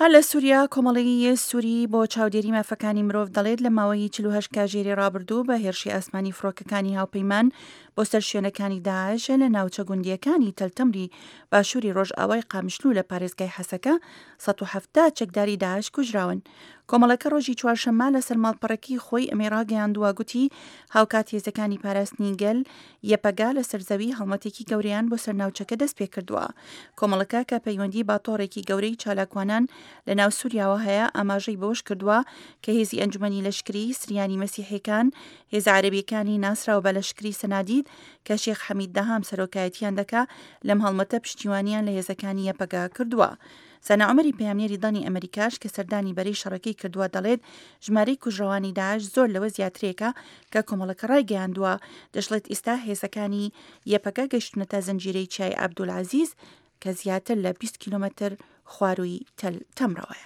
هەر لە سووریا کۆمەڵگەی سووری بۆ چاودێری مافەکانی مرۆڤ دەڵێت لە ماوەی 48 کاژێری ڕابردوو بە هێرشی ئاسمانی فڕۆکەکانی هاوپەیمان بۆ سەر شوێنەکانی داعش لە ناوچە گوندیەکانی تەلتەمری باشووری ڕۆژئاوای قامشلوو لە پارێزگای حەسەکە 170 چەکداری داعش کوژراون. کۆمەڵەکە ڕۆژی چوارشەممە لەسەر ماڵپەڕێکی خۆی ئەمێرا گەیاندووە گوتی هاوکات هێزەکانی پاراستنی گەل یەپەگا لە سەرزەوی هەڵمەتێکی گەوریان بۆ سەر ناوچەکە دەست پێ کردووە. کۆمەڵەکە کە پەیوەندی باتۆڕێکی گەورەی چالاکوانان لە ناو سووریاوە هەیە ئاماژەی بەوەش کردووە کە هێزی ئەنجومەنی لەشکری سریانی مەسیحیەکان هێز عەرەبیەکانی ناسراوە بە لەشکری سەنادید کە شێخ حەمید داهام سەرۆکایەتیان دەکا لەم هەڵمەتە پشتیوانیان لە هێزەکانی یەپەگا کردووە. سەنا عومەری پەیامنێری دانی ئەمریکاش کە سەردانی بەرەی شەڕەکەی کردووە دەڵێت ژمارەی کوژڕەوانی داعش زۆر لەوە زیاترێکە کە کۆمەڵەکە ڕایگەیاندووە. دەشڵێت ئێستا هێزەکانی یەپەگا گەیشتونەتە زنجیرەی چای عەبدولعەزیز کە زیاتر لە 20 کیلۆمەتر خواروی تەمرەوەیە.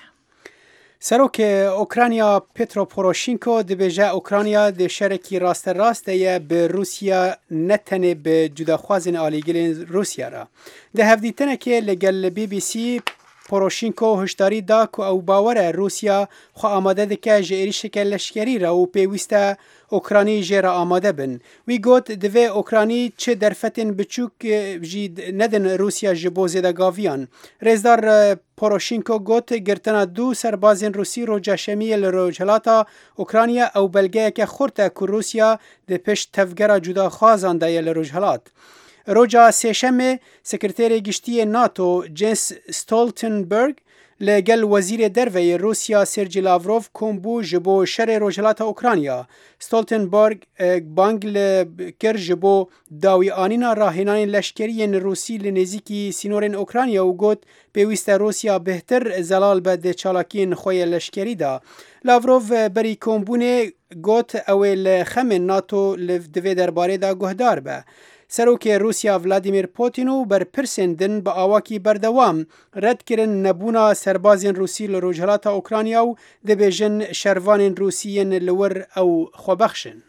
سەرۆکێ ئۆکرانیا پێترۆ پۆرۆشینکۆ دەبێژە ئۆکرانیا دێ شەرێکی ڕاستەڕاستەیە بە رووسیا نەتەنێ بە جوداخوازن ئالیگەلێن رووسیارە. دە هەڤدیتنەکێ لەگەل لە BBC پۆرۆشینکۆ هشداری دا کو ئەو باوەرە رووسیا خۆ ئامادە دەکە ژە عێریشێکە لەشکێریرە و پێویستە ئۆکرانی ژێرە ئامادە بن. وی گوت دەوێ ئۆکرانی چ دەرفەتên biçûk jî nedin رووسیا ji bo zêdegaviyan. Rêzdar پۆرۆشینکۆ گوت girtina du serbazên Rûsî roja şemiyê li rojhilata Ukrayna ew belgeyeke xurt e ku Rûsya di pişt tevgera cudaxwazan de ye li rojhilat. Roja sêşemê sekreterê giştiyê NATO Jens Stoltenberg li gel wezîrê derveyê Rûsya Sergey Lavrov kombû ji bo şerê rojhilata Ukrayna. Stoltenberg bang li kir ji bo dawîanîna rahênanên leşkeriyên Rûsî li nêzîkî sînorên Ukrayna û got pêwîst e Rûsya bêhtir zelal be di çalakiyên xwe yê leşkerî da. Lavrov berî kombûnê got ew ê li xemên NATO li divê derbarê de guhdar be. Serokê Rûsya Vladimir Putin û berpirsên din bi awakî berdewam red kirin nebûna serbazên Rûsî li rojhilata Ukrayna û dibêjin şervanên Rûsî yên li wir ew xwebexşin.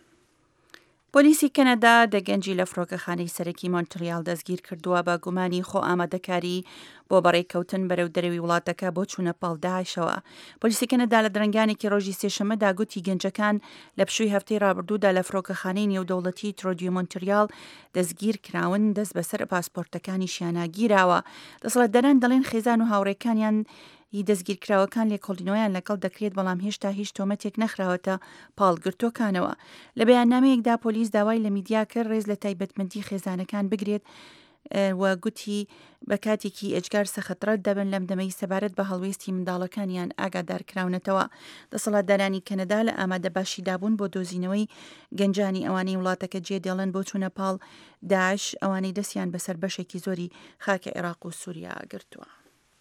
پۆلیسی کەنەدا دەگەنجی لە فڕۆکەخانەی سەرەکی مۆنتریال دەستگیر کردووە بە گومانی خۆ ئامادەکاری بۆ بەڕێککەوتن بەرەو دەرەوی وڵاتەکە بۆ چوونە پاڵ داعشەوە. پۆلیسی کەنەدا لە درەنگانێکی ڕۆژی سێشەممەدا گوتی گەنجەکان لە پشووی هەفتەی ڕابردوودا لە فڕۆکەخانەی نێودەوڵەتی ترۆدیۆ مۆنتریال دەستگیر کراون دەست بەسەر پاسپۆرتەکانی شیاناگیراوە. دەسەڵاتداران دەڵێن خێزان و هاوڕێکانیان هی دەستگیرکراوەکان لێکۆڵینەوەیان لەگەڵ دەکرێت بەڵام هێشتا هیچ تۆمەتێک نەخراوەتە پاڵگرتوەکانەوە. لە بەیاننامەیەکدا پۆلیس داوای لە میدیا کرد ڕێز لە تایبەتمەندی خێزانەکان بگرێت و گوتی بە کاتێکی ئەجگار سەختڕەت دەبن لەم دەمەی سەبارەت بە هەڵوێستی منداڵەکانیان ئاگادارکراونەتەوە. دەسەڵاتدارانی کەنەدا لە ئامادە باشی دابوون بۆ دۆزینەوەی گەنجانی ئەوانەی وڵاتەکە جێ دێڵن بۆ چوونە پاڵ داعش ئەوانەی دەستیان بەسەر بەشێکی زۆری خاکە عێراق و سووریا گرتووە.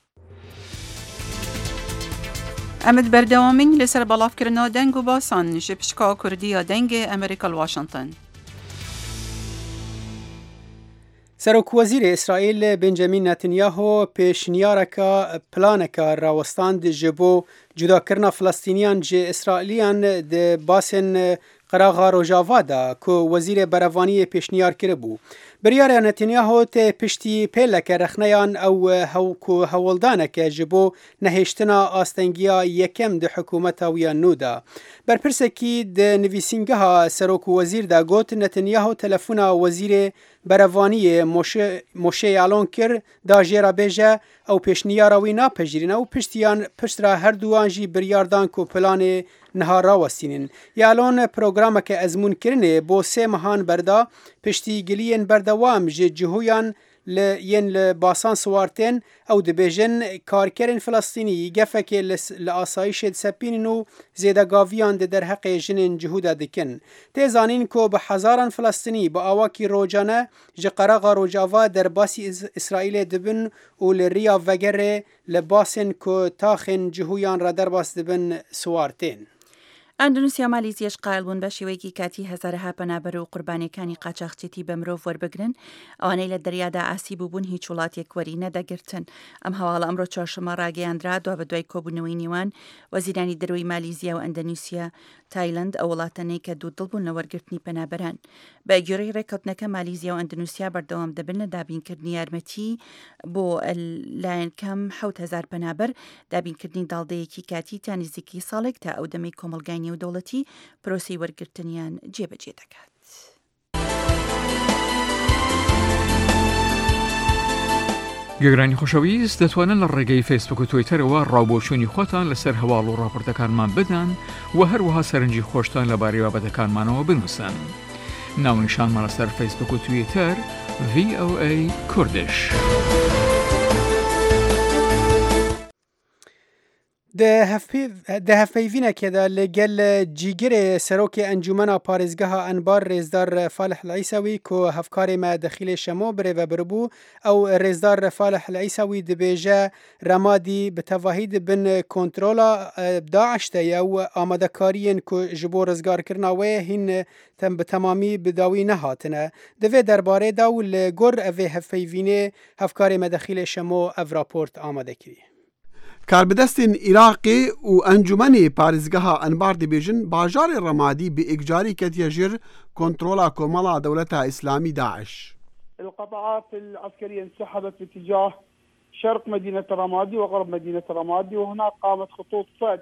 ئەمد بەردەوامین لەسەر بەڵافکردنەوە دەنگ و باسان ji pişka Kurdiya dengê Amerîka li Washington. Serokweziîrê İsraîl Benjamin Netanyahu pêşniyareka planeka rawestand ji bo cudakirina Filistîniyan ji İsraîliyan di basên qeraxa Rojava da ku wezîrê berevaniyê pêşniyar kiribû. Biryara Netanyahu tê piştî pêleke rexneyan ew ku hewildaneke ji bo nehêştina astengiya yekem di hikûmeta wî ya nû da. Berpirsekî di nivîsîngeha Serokwezîr de got Netanyahu telefona wezîrê berevaniyê Moshe Yaalon kir da jêra bêje ew pêşniyara wî napejirîne û piştra herduwan jî biryar dan ku planê niha rawestînin. Yaalon programeke ezmûnkirinê bo sê mehan berda piştîgiliyên berdewam ji cihûyan yên li basan siwartên ew dibêjin karkerên Filistînî gefekê li asayişê disepînin û zêdegaviyan di derheqê jinên cihû de dikin. Tê zanîn ku bi hezaran Filistînî bi awakî rojane ji qeraxa Rojava derbasî İsraîlê dibin û li rêya vegerê li basên ku taxên cihûyan re derbas dibin siwartên. ئەندونوسیا و مالیزیەش قایل بوون بە شێوەیەکی کاتی هەزارەها پەنابەر و قوربانیەکانی قاچاقچێتی بە مرۆڤ وەربگرن ئەوانەی لە دەریادا ئاسیب بوون هیچ وڵاتێک وەری نەدەگرتن. ئەم هەواڵە ئەمڕۆ چوارشەممە ڕاگەیاندرا دوا بە دوای کۆبوونەوەی نێوان وەزیرانی دەرەوەی مالیزیا و ئەندەنوسیا تایلند ئەو وڵاتانەی کە دوودڵ بوون لە وەرگرتنی پەنابەران. بە گوێرەی ڕێککەوتنەکە مالیزیا و ئەندەنوسیا بەردەوام دەبن لە دابینکردنی یارمەتی بۆ لایەن کەم 7,000 پەنابەر دابینکردنی داڵدەیەکی کاتی تا نزیکی ساڵێک تا ئەو دەمەی کۆمەلگای نێودەوڵەتی پرۆسی وەرگرتنیان جێبەجێ دەکات. گەگرانی خۆشەویست دەتوانن لە ڕێگەی فیسبوک و تویتەرەوە ڕاوبۆچوونی خۆتان لەسەر هەواڵ و ڕاپۆرتەکانمان بدەن و هەروەها سەرنجی خۆشتان لەبارەی بابەتەکانمانەوە بنووسن. ناونیشانمان لەسەر فیسبوک و تویتەر VOA کوردش. ده هەفپەیڤینەکێدا لەگەل جیگرێ سەرۆکی ئەنجومەنا پارێزگەها ئەنبار ڕێزدار فالح العیساوی کۆ هەفکارێمە دەخیلێ شەمۆ برێڤەبربوو ئەو ڕێزدار فالح العیساوی دەبێژە ڕەمادی بتەڤاهی دبن کۆنترۆلا داعشتەیە و ئامادەکاریên ku ji bo rizgarkirina wê hîn bi temamî bi dawî nehatine. Di vê derbarê da û li gor evê hevpeyvînê hevkarê me dexîlê şemo ev raport amade kiriye. کاربدەستین عێراقی و ئەنجومەنی پارێزگەها ئەنبار دەبێژن باژارێ ڕەمادی بە ئیکجاری کەتیە ژێر کۆنترۆلا کۆمەڵا دەولەتە ئیسلامی داعش. القطاعات العسكرية انسحبت باتجاه شرق مدينة رمادي وغرب مدينة رمادي وهناك قامت خطوط فد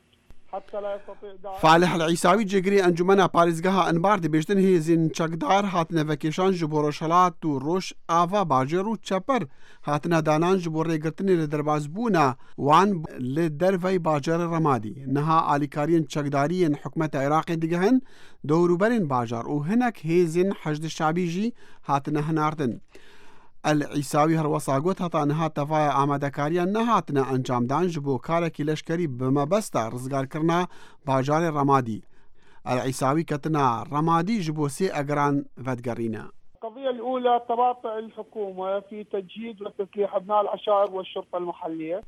حتى لا يستطيع داعش. فالح العیساوی جێگری ئەنجومەنا پارێزگەها ئەنبار دەبێژن هێزین چەکدار هاتنە ڤەکێشان ji bo ڕۆژهەڵات و ڕۆژ ئاوا باژێر و چەپەر هاتنە دانان ji bo ڕێگرتنê li derbasbûna wan li dervey bajarê Remadî. Niha alîkariyên çekdariyên hikûmeta Iraqê digihên dewrûberên bajar û hinek hêzên Heşd-i Şabî jî hatine hinardin. العیساوی هەروەسا گوت هەتا نها تەڤایە ئامادەکاریان نەهاتنە ئەنجامدان ji bo karekî leşkerî bi mebesta rizgarkirina bajarê Remadî. العیساوی ketina Remadî ji bo sê egeran vedgerîne. القضية الأولى تباطؤ الحكومة في تجهيز وتسليح أبناء العشائر والشرطة المحلية.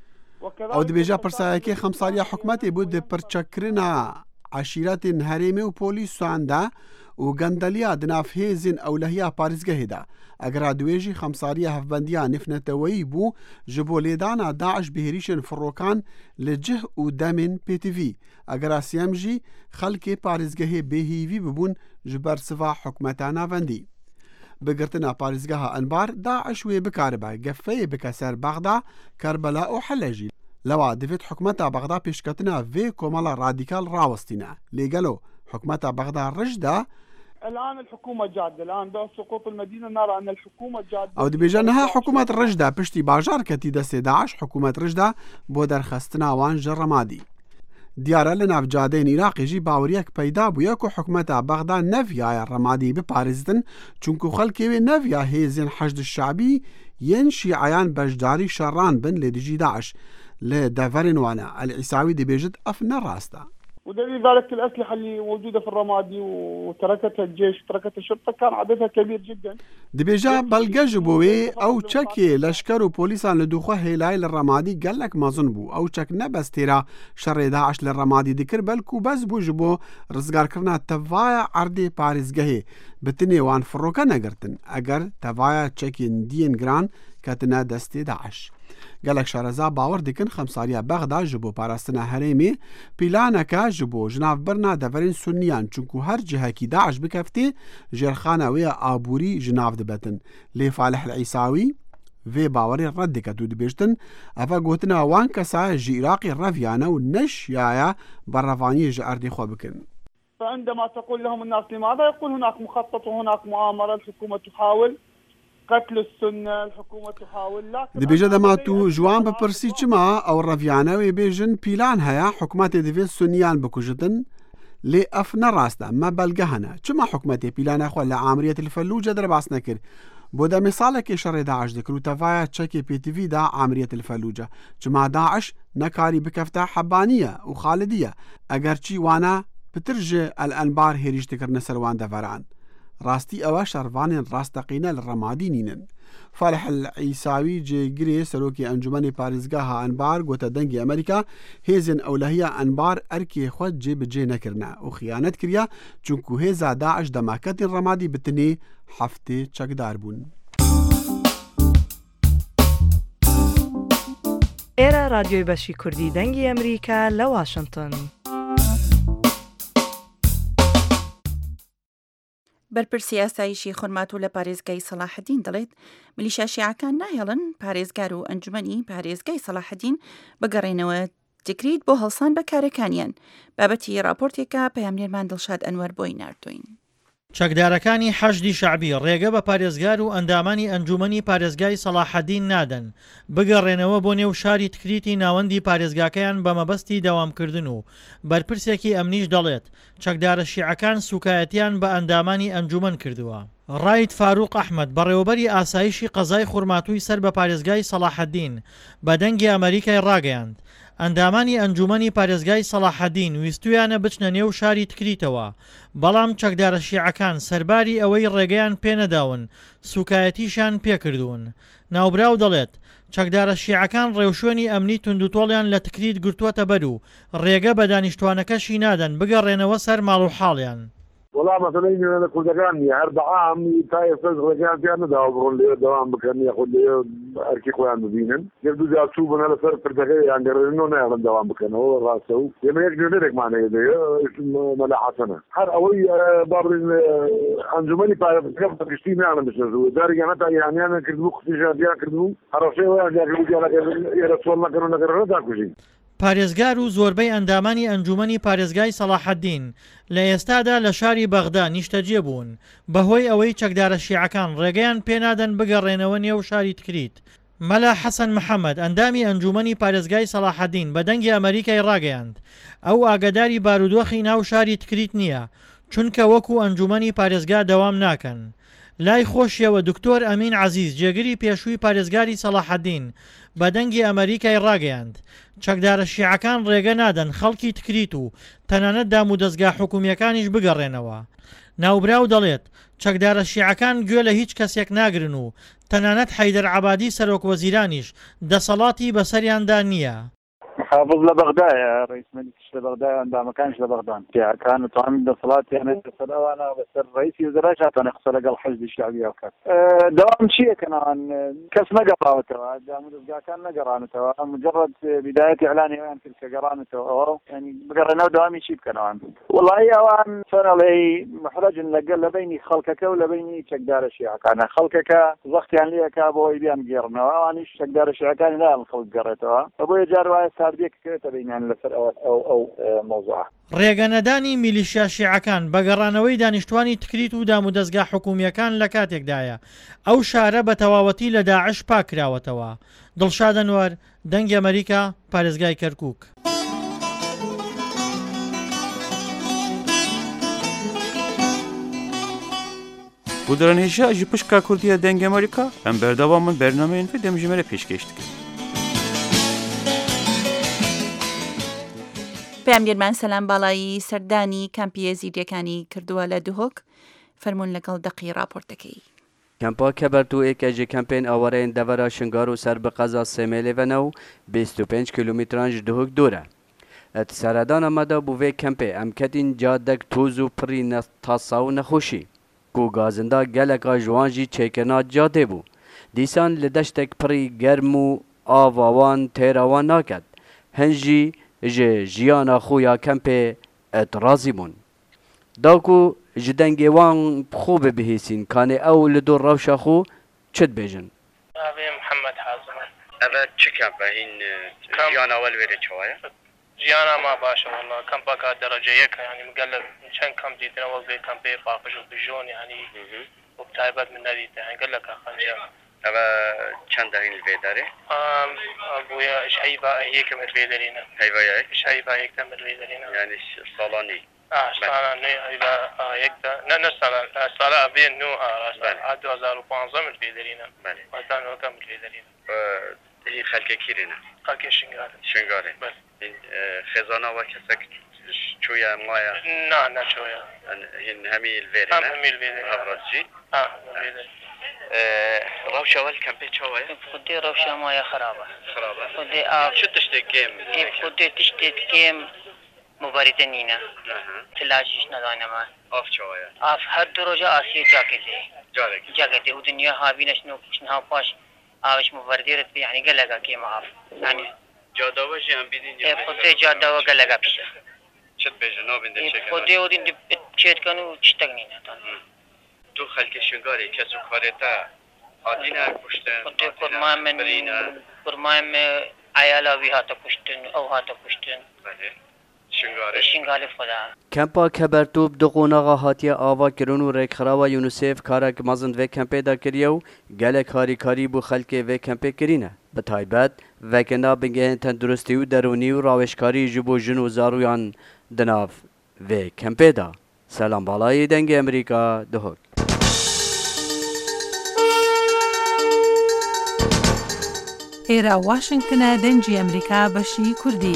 ئەو دەبێژە پرسایەکەی خەمساریە حکومەتێ بوو di pirçekirina عشیرەتên herêmê û polîsan de û gendeliya di nav hêzên ewlehiya parêzgehê de. Egera duê jî xemsariya hevbendiya nifneteweyî bû ji bo lêdana Daeş bi hêrîşên firokan li cih û demên pêtivî. Egera sêm jî xelkê parêzgehê bêhîvî bibûn ji ber siva hikûmeta navendî. Bigirtina parêzgeha Enbar Daeş wê bikaribe gefeyê bike ser Bexda, Kerbela û Hele jî. Lewa divêt hikûmeta Bexda pêşketina vê komela radîkal rawestîne. Lêgelo hikûmeta Bexda rij da الآن الحكومة جادة الآن بعد سقوط المدينة نرى أن الحكومة جادة. ئەو دەبێژە نەها حکوومەت ڕژدا پشتی باژار کەتی دەستێ داعش حکوومەت ڕژدا بۆ دەرخستنا وان ji Remadî. دیارە لە ناوجادەین عێراقیژی باوریەک پەیدا بووە ku حکوومەتا Bexda nevyaya Remadî biparêztin çunku xelkê wê neviya hêzên Heşd-i Şabî yên şîayan beşdarî şerran bin lê dijî Daeş li deverên wan e. العیساوی dibêjit ev nerast e. ودليل ذلك الأسلحة اللي موجودة في الرمادي وتركتها الجيش وتركتها الشرطة كان عددها كبير جدا. دبێژە بەڵگە ji bo wê ew çekê leşker û polîsan li dûxwe hêlayê li Remadî gelek mezin bû. Ew çek ne bes têra şerê Daeş li Remadî dikir belkû bez bû ji bo rizgarkirina tevaya erdê parêzgehê bi tinê wan firoke negirtin. Eger tevaya çekên diyên giran ketine destê Daeş. Gelek şareza bawer dikin xemsariya Bexda ji bo parastina herêmê pîlaneke ji bo jinavbirina deverên Sunniyan çunku her cihekî Daeş bikeftê jêrxana wê ya aborî ji nav dibetin. Lê Falih el-Îsawî vê bawerê red diket û dibêjtin ev gotina wan kesa ji Iraqê reviyane û neşyaya berrevaniyê ji erdê xwe bikin. فعندما تقول لهم الناس لماذا يقول هناك مخطط وهناك مؤامرة الحكومة تحاول قتل السنة الحكومة تحاول لكن دبێژە دەما تو جوان بپرسی چما ئەو ڕەڤیانە وێ بێژن پیلان هەیە حکوومەتێ دەوێت سونیان بکوژتن لێ ئەف نەڕاستە مە بەلگە هەنە چما حکوومەتێ پیلانەخوا لە ئامریەت الفەلوجە دەرباس نەکرد بۆ دە مثالێکی شەڕێ داعش دەکرد و تەڤایە چەکێ پێتیڤیدا ئامریەت الفەلوجە چما داعش نەکاری بکەفتە حەبانیە و خالدیە ئەگەر چی وانە پترژێ ئەلئەنبار هێریش دەکردنە سەروان دەڤەران. ڕاستی ئەوە شەڕوانێن ڕاستەقینە لە ڕەمادی نینن. فالح العیساوی جێگرێ سەرۆکی ئەنجومەنی پارێزگاها ئەنبار گوتە دەنگی ئەمریکا هێزن ئەولەهیە ئەنبار ئەرکێ خۆ جێبجێ نەکردە و خیانەت کردیا چونکو هێزا داعش دەماکەتی ڕەمادی بتنێ هەفتێ چەکدار بوون. ئێرە رادیۆی بەشی کوردی دەنگی ئەمریکا لە واشنگتن. بەرپرسی ئاسایشی خورمات و لە پارێزگای سەلاحەدین دەڵێت میلیشیا شیعەکان ناهێڵن پارێزگار و ئەنجومەنی پارێزگای سەلاحەدین بگەڕێنەوە دەکرێت بۆ هەڵسان بەکارەکانیان. بابەتی راپۆرتێکە پەیامنێرمان دڵشاد ئەنوەر بۆی ناردوین. چەکدارەکانی حەشدی شەعبی ڕێگە بە پارێزگار و ئەندامانی ئەنجومەنی پارێزگای سەلاحەدین نادەن بگەڕێنەوە بۆ نێو شاری تکریتی ناوەندی پارێزگاکەیان بە مەبەستی دەوامکردن و بەرپرسێکی ئەمنیش دەڵێت چەکدارە شیعەکان سوکایەتیان بە ئەندامانی ئەنجومەن کردووە. ڕایت فاروق ئەحمەد بەڕێوەبەری ئاسایشی قەزای خورماتووی سەر بە پارێزگای سەلاحەدین بە دەنگی ئەمریکای ڕاگەیاند ئەندامانی ئەنجومەنی پارێزگای سەلاحەدین ویستویانە بچنە نێو شاری تکریتەوە بەڵام چەکدارە شیعەکان سەرباری ئەوەی ڕێگەیان پێنەداون سوکایەتیشان پێکردوون. ناوبراو دەڵێت چەکدارە شیعەکان ڕێوشوێنی ئەمنی توندوتۆڵیان لە تکریت گرتووەتە بەر و ڕێگە بە دانیشتوانەکەشی نادەن بگەڕێنەوە سەر ماڵ و حاڵیان. والله مثلا انا كردكان هربع عام تاي فز رجال كان داوبرون لي دوام بكن ياخذ لي اركي خوان مدينن يبدو جا تشوف انا لفر كردكان يعني انه انا دوام بكن هو راسه يما يجي لك معنا اسم ملا حسنه هر اوي بار انجمني بارك كشتي انا مش داري انا يعني انا كنت بخصي جا كردو هرشي وانا يا رسول الله كانوا نقرر داكوجي پارێزگار و زۆربەی ئەندامانی ئەنجومەنی پارێزگای سەلاحەدین لە ئێستادا لە شاری بەغدا نیشتەجێ بوون بەهۆی ئەوەی چەکدارە شیعەکان ڕێگەیان پێنادەن بگەڕێنەوە نێو شاری تکریت. مەلا حەسەن محەممەد ئەندامی ئەنجومەنی پارێزگای سەلاحەدین بە دەنگی ئەمریکای ڕاگەیاند ئەو ئاگداری بارودۆخی ناو شاری تکریت نییە چونکە وەکو ئەنجومەنی پارێزگا دەوام ناکەن. لای خۆشیەوە دکتۆر ئەمین عەزیز جێگری پێشووی پارێزگاری سەلاحەدین بە دەنگی ئەمریکای ڕاگەیاند چەکدارە شیعەکان ڕێگە نادەن خەڵکی تکریت و تەنانەت دام و دەستگا حکومیەکانیش بگەڕێنەوە. ناوبراو دەڵێت چەکدارە شیعەکان گوێ لە هیچ کەسێک ناگرن و تەنانەت حەیدەر عەبادی سەرۆک وەزیرانیش دەسەڵاتی بەسەریاندا نییە. محافظ لبغداد يا رئيس مجلس لبغداد عندما كانش لبغداد كانوا طعام الصلاة يعني انا بس رئيس وزراء كان يخسر قال حزب الشعبية وكذا دوام شيء كان كاس نقرا وتوا كان نقرا مجرد بداية إعلان يعني تلك قرانة يعني بقرنا دوامي شيء كان والله يا وان سنة لي محرج لقل بيني خلقك ولا بيني شقدار الشيعة كان خلقك ضغط يعني لي كابو يبيان قيرنا واني شقدار الشيعة كان لا الخلق قريتها ابوي جار ڕێگەنەدانی میلیشیا شیعەکان بەگەڕانەوەی دانیشتوانی تکریت و دام و دەستگا حکومیەکان لە کاتێکدایە ئەو شارە بە تەواوەتی لە داعش پاکراوەتەوە. دڵشاد ئەنوەر دەنگی ئەمریکا پارێزگای کەرکووک. Bu dranêja ji pişka Kurdiya dengê Amerîka em berdewam min bernameyên vê demjimêre pêşkêş dikin. پەیامگەرمان سەلام باڵایی سەردانی کەمپی زیریەکانی کردووە لە دوهۆک فەرمونون لەگەڵ دەقی راپۆرتەکەی. کەمپا کەبەرتووێکە ji کەمپێن ئەوەرەیەن دەڤەرا شنگار و سەر بە قەزا سێمێلێڤەنە و 25 کیلومتران ji دوهۆک دوورە. سەردانە مەدا بوو vê kempê em ketin cadek toz û pirî tasa û nexweşî ku gazinda geleka ji wan jî çêkirina cadê bû. Dîsan li deştek pirî germ û ava wan têra wan naket. Hin jî ji jiyana xwe ya kempê etirazî bûn. Da ku ji dengê wan xwe bibihîsîn kanê ew li dor rewşa xwe çi dibêjin? Avê Mihemed Hazim e. Ev çi kemp e hîn jiyana we li wê de çawa ye? Jiyana ma baş e wallah kempeka derece yek e yani gelek çend kamp dîtine wek vê kempê paqij û bijon yani û taybet min nedîte yani geleka xencer. Ev çend e hîn li vê derê? Bûye ji heyva yekê min li vê derî ne. Heyva yek? Ji heyva yek de min li vê derî ne. Yani salanî. سالا نه ایلا یک نه سالا avê nû a 2015 min pêderîne heta nûka min pêderîne hîn xelkê kîrê ne xelkê Şingarê Şingarê hîn xêzana we kesek çûye maya na neçûye hîn hemî li vê re hemî li vê hevrat jî روشة والكامبي شوية خدي روشة ما خرابة خدي شو تشتري جيم خدي تشتري جيم مباردنينا تلاجيش ندانا ما آف شوية آف هر درجة آسيا جاكده ودنيا هابينا شنو باش آوش مبارديرت يعني قلقا كيما آف يعني جادا وجه هم بيدين خدي جادا وقلقا بيشا شد بيجنو بين دشكل خدي ودين بشيت كانوا تشتغنينا تو خلق شنگاری کسو کارتا آدینا کشتن خدي برمان عيالا وی هاتا کشتن او هاتا کشتن شنگاری خدا کمپا کبرتوب دو قوناغا هاتیه آوا کرون و ریکخراوا یونیسف کارک مازند و کمپی دا کریو گلک هاریکاری بو خلک و کمپی کرینه به تایبت وکنا بنگه تندرستی و درونی و راوشکاری جبو جن و زارویان دناف و کمپی دا سلام بالای دنگ امریکا دهوک ئێرە واشنگتنە دەنگی ئەمریکا بەشی کوردی.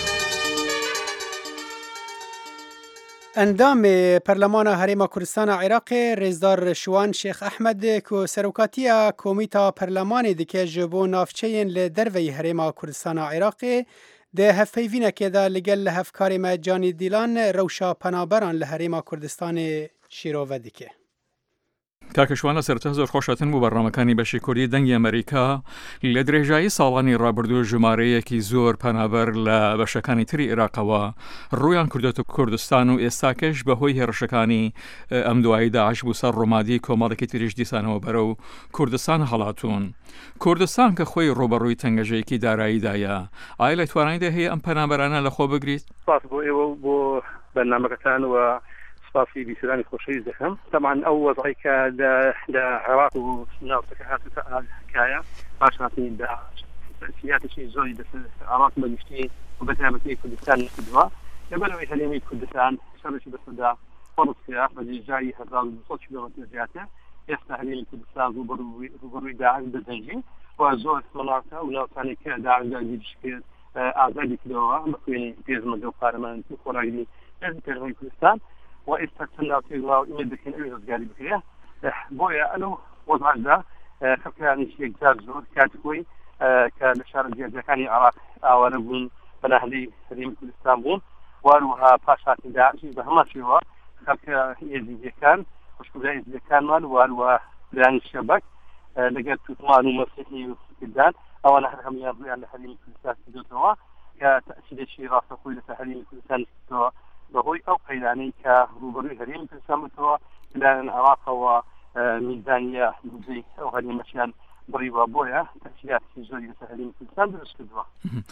اندام پرلمان هرێما کوردستان عێراق رێزدار شوان شێخ ئەحمەد کو سەرۆکاتیە کۆمیتا پەرلەمانê dike ji bo navçeyên li derveyî herêma Kurdistana Iraqê di hevpeyvînekê de li gel li hevkarê me Canî Dîlan rewşa penaberan li herêma Kurdistanê şîrove dike. کاکەشوانە سەرتا زۆر خۆشەتن بوو بەڕامەکانی بەشی کوردی دەنگی ئەمریکا لە درێژایی ساڵانی ڕابردوو ژمارەیەکی زۆر پەنابەر لە بەشەکانی تری عێراقەوە ڕوویان کردوتە کوردستان و ئێستاکەش بەهۆی هێرشەکانی ئەم دوایی داعش بوو سەر ڕۆمادی کۆمەڵێکی تریش دیسانەوە بەرەو کوردستان هەڵاتون. کوردستان کە خۆی ڕۆبەڕووی تەنگەژەیەکی داراییدایە ئایا لە توانایدا هەیە ئەم پەنابەرانە لە خۆ بگریت؟ سپاس بۆ ئێوە بۆ بەرنامەکەتان و سپاسی بیسرانی خۆشەویست دەکەم. طبعا ئەو وەزعی کە لە عێراق و ناوچەکە هاتووتە کایە پاش هاتنی داعش تەسیراتێکی زۆری دەست عێراق بەگشتی و بەتایبەتی کوردستان کردووە لەبەرەوەی هەرێمی کوردستان شەڕێکی بەسەردا فەرض کرا بە جێژایی 1200 کیلۆمەتر زیاتر ئێستا هەرێمی کوردستان ڕوبەڕووی داعش دەدەنجێ و زۆر وڵاتە و ناوچانێک کە داعش داگیریش کرد ئازادی کردەوە بە خوێنی پێشمەرگە و پارلەمانتی و خۆراگری پێشمەرگەی کوردستان و ئێستا چەند ناوچەیەک ئیمێ دەکەن ئەوێ ڕزگاری بکرێ بۆیە ئەلەو وەزعەدا خەڵکیانیش یەکجار زۆر کاتکۆی کە لە شارە جێرجەکانی عێراق ئاوارە بوون بەناهەلەی هەرێمی کوردستان بوون واروها پاش هاتنی داعشی بە هەمان شێوە خەڵکە ئێزیدیەکان خوشکبرای ئێزیدیەکانمان واروها لایەنی شەبەک لەگەر توتمان و مەسیحی کوردان ئەوانە هەر هەموویان ڕوویان لە هەرێمی کوردستان کردوتەوە کە تەئسیرێکی ڕاستەخۆی لەسەر هەرێمی کوردستان کردوتەوە بەهۆی ئەو قەیرانەی کە ڕوبەڕووی هەرێمی کوردستان بووتەوە لایەن عێراقەوە میزانیە بودجەی ئەو هەرێمەشیان بڕیوە بۆیە تەسیراتی زۆری لەسەر هەرێمی کوردستان دروست کردووە.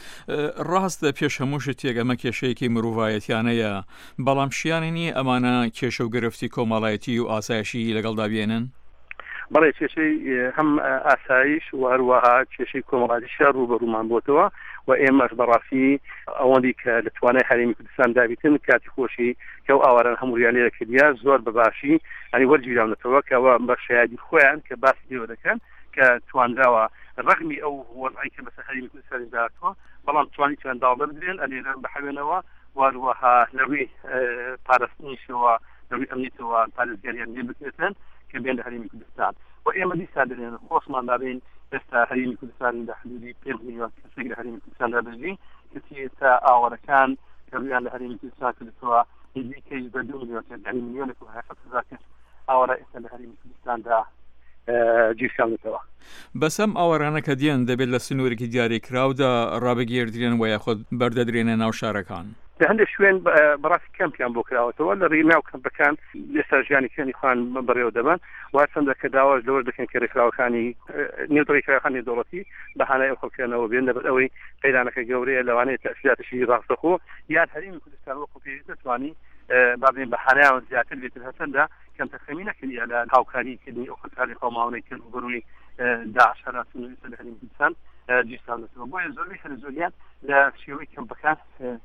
ڕاستە پێش هەمووشت تێگەمە کێشەیەکی مرۆڤایەتیانەیە بەڵام شیاننی ئەمانە کێشە و گرفتی کۆمەڵایەتی و ئاسایشی لەگەڵدا بێنن؟ بەڵێ کێشەی هەم ئاسایش و هەروەها کێشەی کۆمەڵایەتیشە ڕوبەڕوومان بۆتەوە و ئێمەش بەڕاستی ئەوەندی کە لە توانای هەرێمی کوردستان دابیتن کاتی خۆشی کە ئەو ئاواران هەموویان لێرە کردیا زۆر بەباشی ئەنی وەرگیراونەتەوە کە ئەوە بە شایادی خۆیان کە باسی لێوە دەکەن کە توانراوە ڕەغمی ئەو وەزعی کە بەسەر هەرێمی کوردستانی داهاتوە بەڵام توانیان داڵبەر بدرێن ئەلێرە بەحوێنەوە واروەها لەڕووی پاراستنیشەوە لەڕووی ئەمنیەتەوە پارێزگاریان لێ بکرێتن کە بێن لە هەرێمی کوردستان و ئێمە دیسا دەرێن خۆشمان دابین ئێستا هەرێمی کوردستان لە حدودی 5 میلیۆن کەسێک لە هەرێمی کوردستان دابژی کەسی ئێستا ئاوارەکان کە ڕوویان لە هەرێمی کوردستان کردووە نزیکەی بە 2 میلیۆن میلیۆنێک و 700,000 کەس ئاوارە ئێستا لە هەرێمی کوردستاندا گیرکاونەتەوە. بەسەم ئاوارانە کە دیێن دەبێت لە سنوورێکی دیاریکراودا ڕابگیردرێن و یاخود بەردەدرێنە ناو شارەکان. هەندێک شوێن بەڕاستی کەمپیان بۆ کراوەتەوە لە ڕێی ناو کەمپەکان لێستا ژیانی کێنی خوان بەڕێوە دەبن و چەندە کە داواش لەوەش دەکەن کە ڕێکخراوەکانی نێودڕێکخراوەکانی دەوڵەتی بەهانای ئەو خەڵکیانەوە بێن دەبێت ئەوەی قەیرانەکە گەورەیە لەوانەیە تەسیراتشی ڕاستەخۆ یان هەرێمی کوردستان وەکو پێویست دەتوانی بابێن بەهانایان زیاتر بێتر هەچەندە کەم تەخەمی نەکردی لە هاوکاریکردنی ئەو خەڵکانی خۆماوەی کرد بەڕووی داعش هەراتون لە هەرێمی کوردستان گیرکاونەتەوە بۆیە زۆربەی هەرزۆریان لە شێوەی کەمپەکان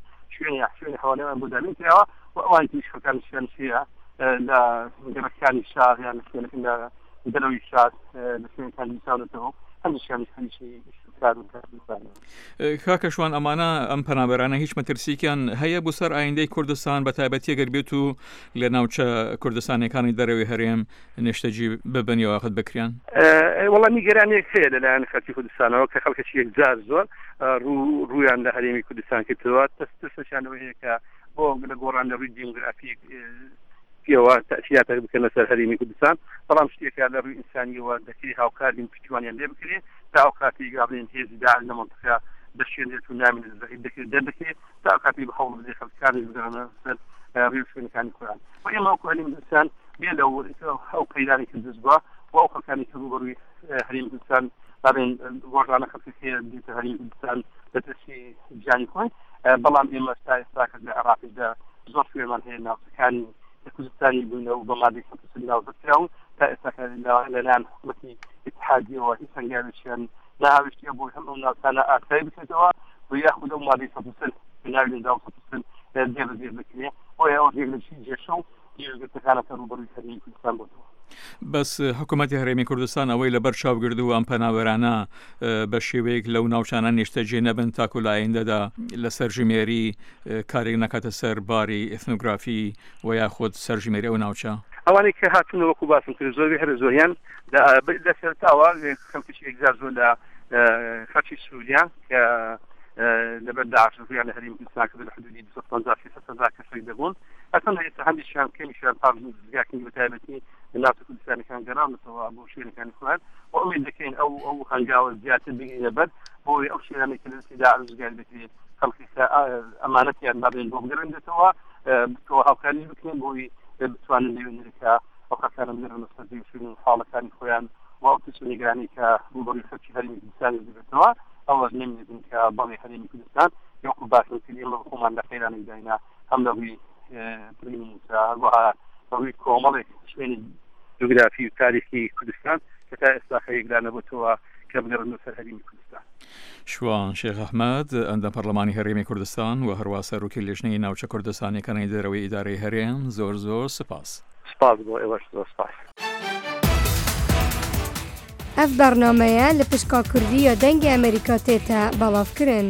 شوێنی حوالیان بۆ دابین کراوە و ئەوانی تریش خەڵکانی شوێنشیە لە گەڕەکانی شار یان لە دلوي شات لسين كان يساوته هم شيء شيء كانوا کاکەشوان ئەمانە ئەم پەنابەرانە هیچ مەترسیکیان هەیە بۆ سەر ئایندەی کوردستان بە تایبەتی ئەگەر بێت و لە ناوچە کوردستانەکانی دەرەوەی هەرێم نیشتەجی ببنەوە یاخود بکریان والله نیگەرانێک هەیە لەلایەن خەڵکی کوردستانەوە کە خەڵکێکی یەکجار زۆر ڕوویان لە هەرێمی کوردستان کردەوە تەستەشانەوەی هەیە کە بۆ لە گۆڕان لە ڕووی دیموگرافیک پیەوە تەسیاتە بکەنە سەر هەرێمی کوردستان بەڵام شتێکیان لە ڕووی ئینسانیەوە دەکری هاوکاردین پشتیوانیان لێ بکرێت تا ئەو کاتی گابلێن هێزی داعش لە مەنتیقە دەشێنێت و نامێت زەعید دەکرێت دەردەکرێت تا ئەو کاتی بەهەوڵ بدێ خەڵکانی بگەڕێنە سەر ڕێی شوێنەکانی کوران و ئێمە وەکو هەرێمی کوردستان بێ لەو ئەو پەیدانی کە دەست بووە و ئەو خەڵکانی کە ڕوبەڕووی هەرێمی کوردستان بابێن ڕۆژانە خەڵکی دیتە هەرێمی کوردستان دەترسی گیانی خۆی بەڵام ئێمە تا ئێستا کە لە عێراقیدا زۆر شوێنمان هەیە ناوچەکانی کوردستانی بوونە و بە مادەی سەد ناوزەکراون تا ئێستا لەلایەن حکومەتی اتحادیەوە هیچ هەنگاوێکیان ناویشتە بۆ هەم ئەو ناوچانە ئاسایی بکرێتەوە و یاخود ئەو مادەی سەد بناوی لەناو سەد دێبەزێر بکرێت بۆ ئەوە ڕێگەشی جێشە و گرتەکانەکە ڕوبەڕووی هەرێمی کوردستان بۆتەوە بەس حکوومەتی هەرێمی کوردستان ئەوەی لەبەر چاوگرد و ئەم پەنابەرانە بە شێوەیەک لەو ناوچانە نیشتەجێ نەبن تاکو لە ئایندەدا لە سەرژمێری کارێک نەکاتە سەر باری ئێثنۆگرافی و یاخود سەرژمێری ئەو ناوچە ئەوانەی کە هاتوونەوە وەکو باسم کرد زۆری هەر زۆریان لە سەرتاوە خەڵکیی یەکجار زۆر لە خەڵکی سووریان کە لەبەر داعش لە هەرێمی کوردستان کە لە حدودی 250 کەسێک دەبوون ئەسڵ ئێستا هەندێکیان کەمیشیان پارێزگاکردنی بە تایبەتی لە ناوچە کوردستانەکان گەڕاونەتەوە بۆ شوێنەکانی خۆیان و ئومید دەکەین ئەو هەنگاوە زیاتر بگرێنە بەر بۆی ئەو شوێنانەی کە لە دەستی داعش ڕزگار بکرێت خەڵکی ئەمانەتیان بابێن بۆ بگەڕێنێتەوە تۆ هاوکاری بکەن بۆی بتوانن لەوێنەرەکە ئەو خەڵکانە بگەڕێنە سەر شوێن حاڵەکانی خۆیان و ئەو نیگرانی کە ڕوبەڕووی خەڵکی هەرێمی کوردستانی دەبێتەوە ئەوە نمیدن کە بەڵێ هەرێمی کوردستان یاخو باشن کردی ئێمە خۆمان لە قەیرانی داینا هەم لەڕووی ڕووی کۆمەڵێک شوێنی جوگرافی و تاریخی کوردستان کە تا ئێستا خەریکدا نەبووتەوە کە بگەڕێنە سەر هەرێمی کوردستان. شوان شێخ ئەحمەد ئەندە پەرلەمانی هەرێمی کوردستان و هەروە سەرۆکی لێژنەی ناوچە کوردستانیەکانی دەرەوەی ئیدارەی هەرێم زۆر زۆر سپاس. سپاس بۆ ئێوەش زۆر سپاس. ئەف بەرنامەیە لە پشکا کوردی یا دەنگی ئەمریکا تێتە بەڵاوکردن.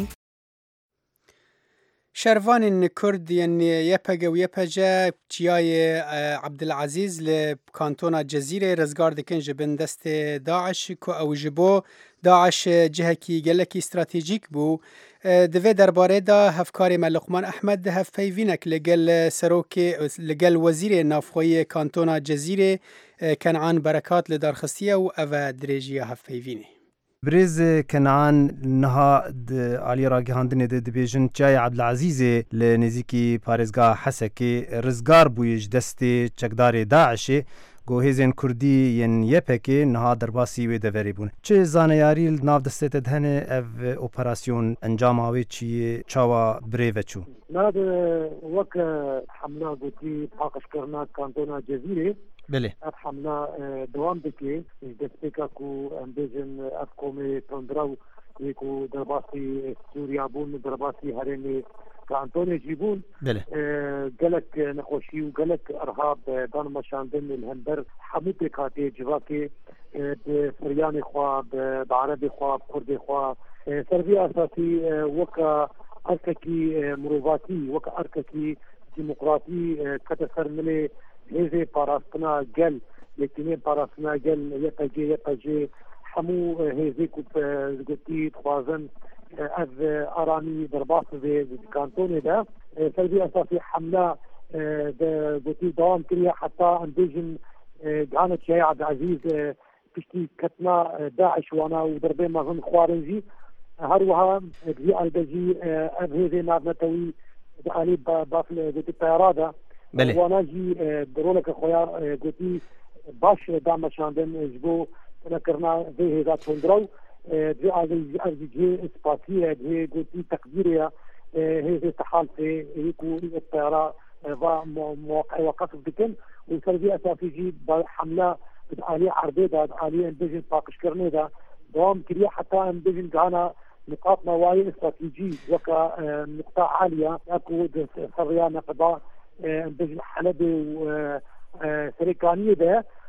شەروانên Kurd yên yepege û yepeje çiyayê Abdilezîz li kantona Cezîrê rizgar dikin ji bin destê Daeş ku ew ji bo Daeş cihekî gelekî stratejîk bû. Di vê derbarê de hevkarê me Luqman Ehmed di hevpeyvînek li gel serokê li gel wezîrê navxweyî kantona Cezîrê Kenan Berekat li darxistiye û ev e dirêjiya hevpeyvînê. برێز کەنعان نەها عالی ڕاگەهاندنێ دەبێژن چای عەبدولعەزیزێ لە نێزیکی پارێزگا حەسەکێ ڕزگار بوویش دەستێ چەکدارێ داعشێ گۆهێزێن کوردی یەن یەپێکێ نەها دەرباسی وێ دەڤەرێ بوون چ زانەیاری ناو دەستێتە هەنێ ئەڤ ئۆپەراسیۆن ئەنجاماوێ چیە چاوە برێڤە چوو ناد وەک حملا گوتی پاقشکردنا کانتۆنا جەزیرێ بله اف حمله دوام دکه دستپیکا کو امبیجن اف کومه تندراو یکو درباسی سوریا بون درباسی هرمی کانتون جیبون بله گلک نخوشی و گلک ارهاب دان مشاندن الهنبر حمو پیکاتی جواکی بفریان خواه بعرب خواه کرد خواه سربی اساسی وکا ارککی مروواتی وکا ارککی ديمقراطي كتسر ملي هذه باراستنا جل لكن باراستنا جل يقجي حمو هذه كوب قلتي تخوازن اذ اراني ضربات في الكانتون ده سلبي اساسي حمله قلتي دوام كريا حتى انديجن كانت شيء عبد العزيز بشتي كتنا داعش وانا وضربين مازن خوارنجي هروها بزي البجي اذ هذه نابنتوي علي بافل قلتي الطيارة وانا جي درولك خويا قلتي باش دعم شاندن جبو نكرنا ذي ذات فندرو ذي ارجي اسباتيه ذي قلتي تقديريه هي تحال في يكو الطياره موقع وقصف بكن وسربي اساسي جي حمله علي عربيده علي انبجن باقش كرنيدا دوام كريا حتى انبجن كان نقاط نوايا استراتيجي وكا نقطة عالية اكو سريان قضاء انبجن حلبي وسريكانية ده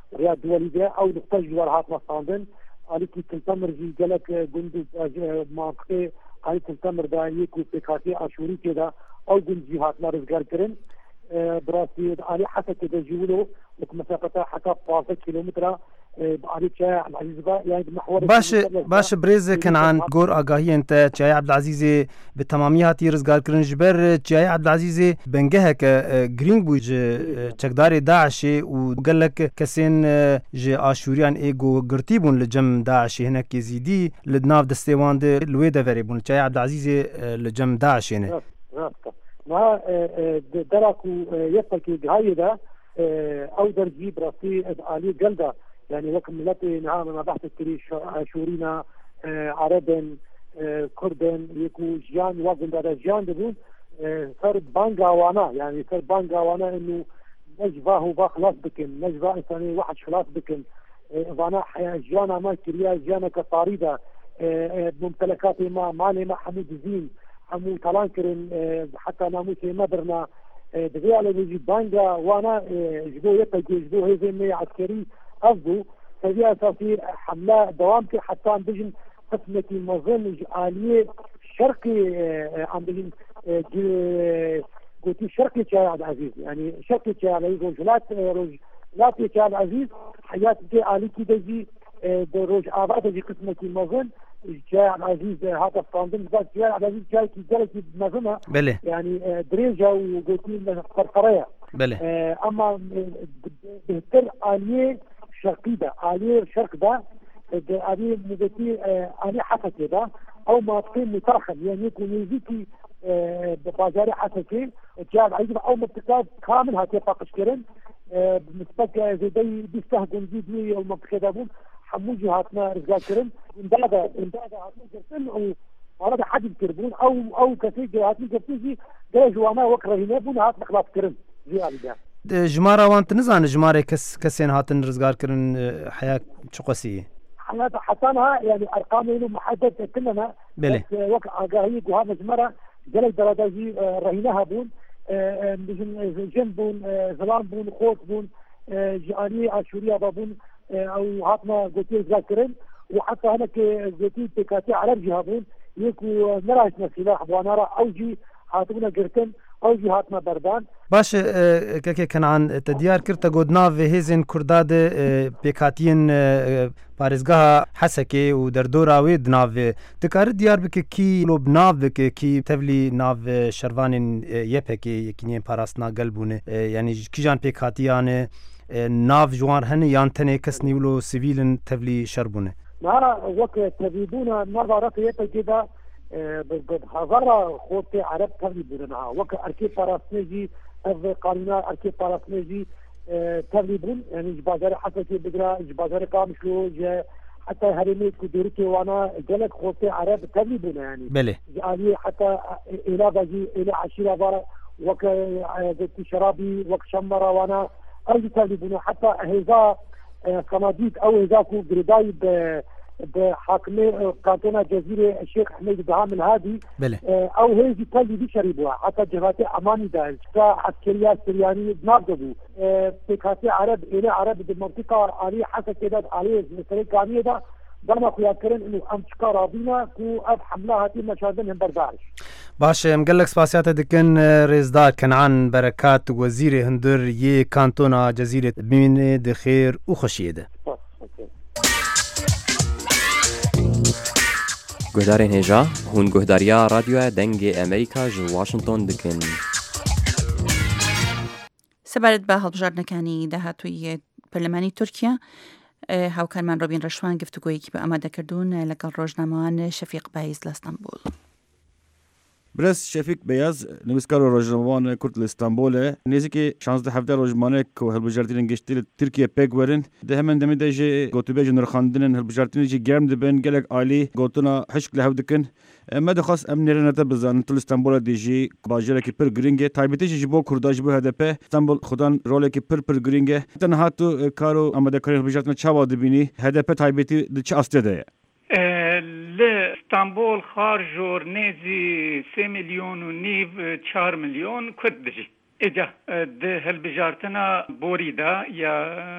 رياض دولي ده أو نقطة جوار هات مصاندن عليك تلتمر جي جلك جندو منطقة عليك تلتمر ده يكو بكاتي عشوري كده أو جندي هات مرزقار كرن براسي علي حتى كده جولو مسافة حتى 15 كيلومتر علي شاي عبد العزيز يعني محور باش بريز كان عن جور آگاهی انت شاي عبد العزيز بالتمامية هاتي رزقار كرن جبر شاي عبد العزيز بنجهه كجرين بوج چکدار داعش وقال لك كسين ج آشوريان ايجو قرتيبون لجم داعش هنا كزيدي لدناف دستيوان ده الويدا فريبون شاي عبد العزيز لجم داعش هنا ما دراكو يفكي هاي ده او درجي براسي علي جلده يعني وقت ملتي نعم ما بحث التريش شورينا عربن كردن يكو جان وقت ده جان دبون صار بانجا وانا يعني صار بانجا وانا انه نجفاه وبخلاص بكن نجفاه انساني واحد خلاص بكن وانا حياه جانا ما كريا جانا كطاريده ممتلكاتي ما مالي ما حمود زين حمو طلان كرن حتى ناموسي مدرنا دغيا على بيجي بانجا وانا جبو يتجي جبو هيزمي عسكري قصده فهي اساسي حمله دوام كي حتى عم بيجن قسمه المظن آلية شرقي عم بيجن قلت شرقي شاي عبد العزيز يعني شرقي شاي عبد العزيز لا شاي عبد العزيز حياتي آلي كي دجي روج آباد دجي قسمه المظن شاي عبد العزيز هذا الصندوق بس شاي عبد العزيز شاي كي جلسي بمظنها يعني دريجه وقلت قرقريه اما بهتر آلية شرقيدة آلية شرق ده آلية مدتي آلية حسكي ده أو ما تقيم مترخم يعني يكون يزيكي ببازاري حسكي جاب عيدنا أو مبتكات كامل هاتي فاقش كرن بمسبق زي بيستهدن جيدني أو مبتكاتبون حموجي هاتنا رزقا كرن اندادا هاتنا كرسل وعرض حد يكربون أو كثير هاتنا كرسيجي ده جوانا وكره هنابون هاتنا خلاص كرن زي آلي ده جمارة وانت نزان جمارة كسين هاتن رزقار كرن حياة شقسية حياة حسنها يعني أرقام له محدد كلنا بس وقع آگاهی وهذا جمرة جلال درجي رهينها بون جن بون زلان بون خوت بون جاني عاشوريا بون أو هاتنا قلتي رزقار كرن وحتى هناك قلتي بكاتي عرب جهابون يكو نراجنا سلاح بوانارا أوجي هاتونا قرتن او جهاتنا بردان باش كاكي كان عن تديار كرتا قدنا في هيزن كرداد بكاتين بارزگاه حسكي ودردورا ويد ناف تكار ديار بك كي لوب ناف بك كي تفلي ناف شروان يبكي يكنين باراسنا قلبونه يعني كيجان بكاتيان ناف جوان هن يانتني كسني ولو سيفيلن تفلي شربونه ما وقت تبيدونا نظرة يبكي ده بحضارة خوتي عرب تغلي بونها وكا أركي باراسنيجي قانونا أركي باراسنيجي تغلي بون يعني جبازاري حسكي بقرا جبازاري قامشلو حتى هرميت كدورتي وانا جلك خوتي عرب تغلي بونا يعني بله جالي حتى إلى باجي إلى عشيرة بارا وكا شرابي وك شمرة وانا أرجي تغلي بونا حتى هزا صناديق أو هزا كو قرداي بحاكمه كانتونا جزيرة الشيخ حميد بهام الهادي او هيجي تالي دي شريبوها حتى جهات اماني دا عسكريات سرياني بنابدو بكاتي عرب الى عرب بالمنطقة عليه حسب كده عليه مثل كامية دا دانا خويا كرن انه امشكا رابينا كو اب حملة هاتي مشاهدين هم بردارش باش مقلق سباسيات دكن ريزدار كنعان بركات وزير هندر يه كانتونا جزيرة بمين دخير وخشيده گهدارین هجا هون گهداریا رادیو دنگ امریکا جو واشنطن دکن سبارت با هەڵبژاردنەکانی داهاتووی پەرلەمانی تورکیا هاوکارمان ڕۆبین ڕەشوان گفتوگۆیەکی بە ئامادەکردوون لەگەڵ ڕۆژنامەوان شەفیق بایز لە ئەستەمبول. برس شفیق بیاز نویسکار و روزنامه‌وان کرد استانبول نزدیک 16 هفته روزنامه که هلبجارتین گشتی ترکیه پیک ورن ده همین دمی دژ گوتوبه جنر خواندن هلبجارتین جی گرم دبن گلک عالی گوتنا حشک له دکن ما دخص امن رنته بزن تل استانبول دیجی باجره کی پر گرینگه تایبتی جی بو کرداج بو هدف استانبول خودان رول کی پر گرینگه تنها تو کارو آماده کاری هلبجارتین چاوا دبینی هدف تایبتی د چه استده لإسطنبول خارجور نيزي 3 مليون ونيف 4 مليون كرد دجي اجا ده هلبجارتنا بوريدا یا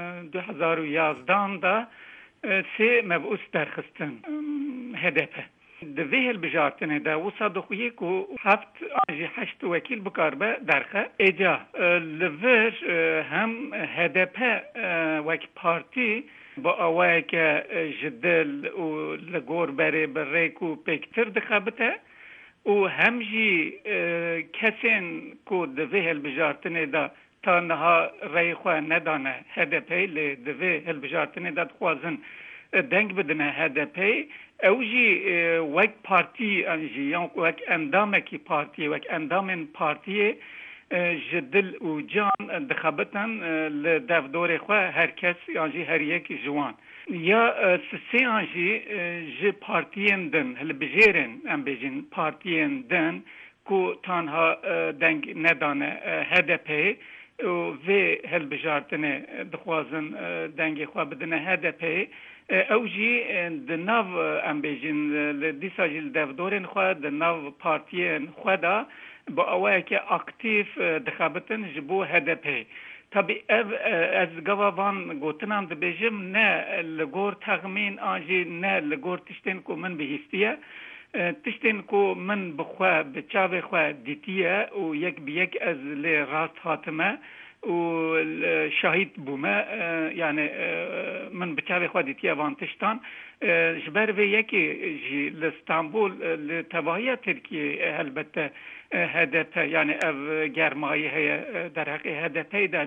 2011 دا سه مبعوث درخستن هدف دوی هلبجارتنه دا وصادو خویه که هفت آنجی 8 وکیل بکاربه درخه اجا لور هم هدف وک پارتی با آوه که جدل و لگور بره بریکو پیکتر دخبته و همجی کسین که دوی هلبجارتنه دا تا نها رای خواه ندانه هدپی لدوی هلبجارتنه دا خوازن دنگ بدنه هدپی اوجی وک پارتی انجی یا وک اندامکی پارتی وک اندامن پارتی جدل و جان دخبتن لدفدور خواه هر کس انجی هر یک جوان یا سی انجی جی پارتین دن هل بجیرن ام بجین پارتین دن کو تانها دنگ ندانه هدپی و هل بجارتنه دخوازن دنگ خواه بدنه هدپی اوجی دناو ام بجین لدیساجیل دفدورن خواه دناو پارتین خواه دا با اوه که اکتیف دخابتن جبو هدپی طبی از گوابان گوتنان دبیجم نه لگور تغمین آنجی نه لگور تشتین کو من بهیستیه تشتین کو من بخواه بچاوه خواه دیتیه و یک بیک از لی راست حاتمه و شاهد بومه یعنی من بچاوه خواه دیتیه وان تشتان جبر و یکی جی لستانبول لتواهی ترکیه البته هدف یعنی او گرمایی هی در حق هدفی دا